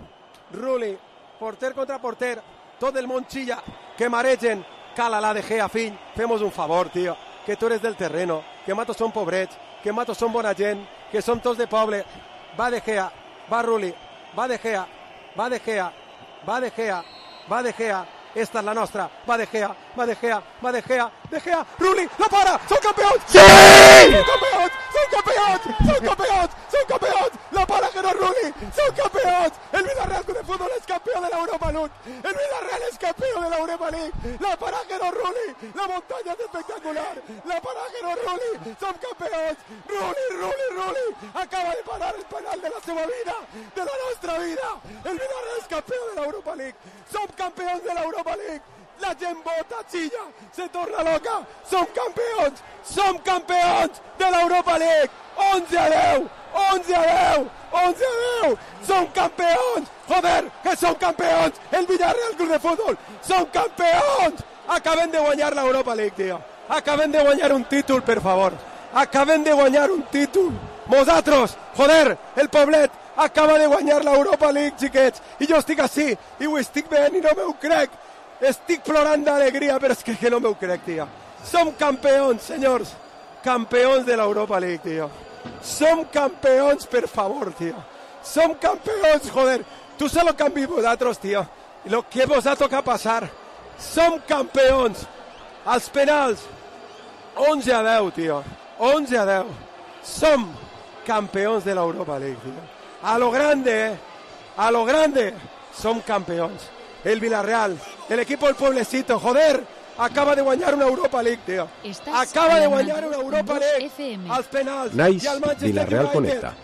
Rulli, porter contra porter, tot el món xilla, que maregen, cala la De Gea, fill, fem-nos un favor, tio, que tu eres del terreno, que matos són pobrets, que matos són bona gent, que som tots de poble, va De Gea, va Rulli, va De Gea, va De Gea, va De Gea, va De Gea, esta es la nostra, va De Gea, va De Gea, va De Gea, De Gea, Rulli, la para, són campions! ¡Sí! ¡Son campeones! ¡Son campeones! ¡Son campeones! ¡Son campeones! ¡La para que no Rulli! ¡Son campeones! El Villarreal Club de Fútbol es campeón de la Europa League. El Villarreal es campeón de la Europa League. La para que no Rulli. La montaña es espectacular. La para que no Rulli. Son campeones. Rulli, Rulli, Rulli. Acaba de parar el penal de la seva vida. De la nostra vida. El Villarreal es campeón de la Europa League. Son campeones de la Europa League. La gent vota, xilla, se torna loca. Som campions de l'Europa League. 11 a 10, 11 a 10, 11 a 10. Som campions, joder, que som campions. El Villarreal Club de Fútbol, som campions. Acabem de guanyar l'Europa League, tio. Acabem de guanyar un títol, per favor. Acabem de guanyar un títol. Nosaltres, joder, el poblet acaba de guanyar l'Europa League, xiquets. I jo estic així, i ho estic veient i no m'ho crec. Estic plorant d'alegria, però és que no m'ho crec, tio. Som campions, senyors. Campions de l'Europa League, tio. Som campions, per favor, tio. Som campions, joder. Tu saps el que han vist vosaltres, tio. I el que vos ha tocat passar. Som campions. Els penals. 11 a 10, tio. 11 a 10. Som campions de l'Europa League, tio. A lo grande, a lo grande. Som campions. El Villarreal, el equipo del pueblecito, joder, acaba de guanyar una Europa League, tío. Acaba de guanyar una Europa League. Als penals. Nice, I al Manchester Villarreal United. Conecta.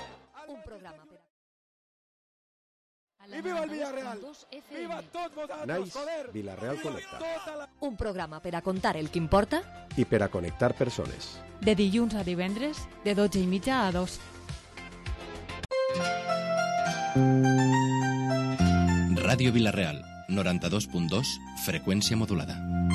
I viva el Villarreal. Viva tots vosaltres, Nice, joder. Villarreal Conecta. Un programa per a contar el que importa I per a connectar persones. De dilluns a divendres, de 12:30 a 2. Ràdio Vilareal, 92.2, freqüència modulada.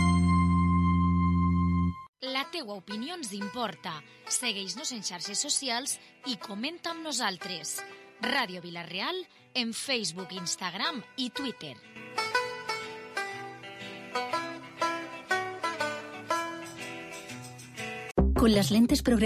La teua opinió ens importa. Segueix-nos en xarxes socials i comenta amb nosaltres. Ràdio Vilareal en Facebook, Instagram i Twitter. Con las lentes progresivas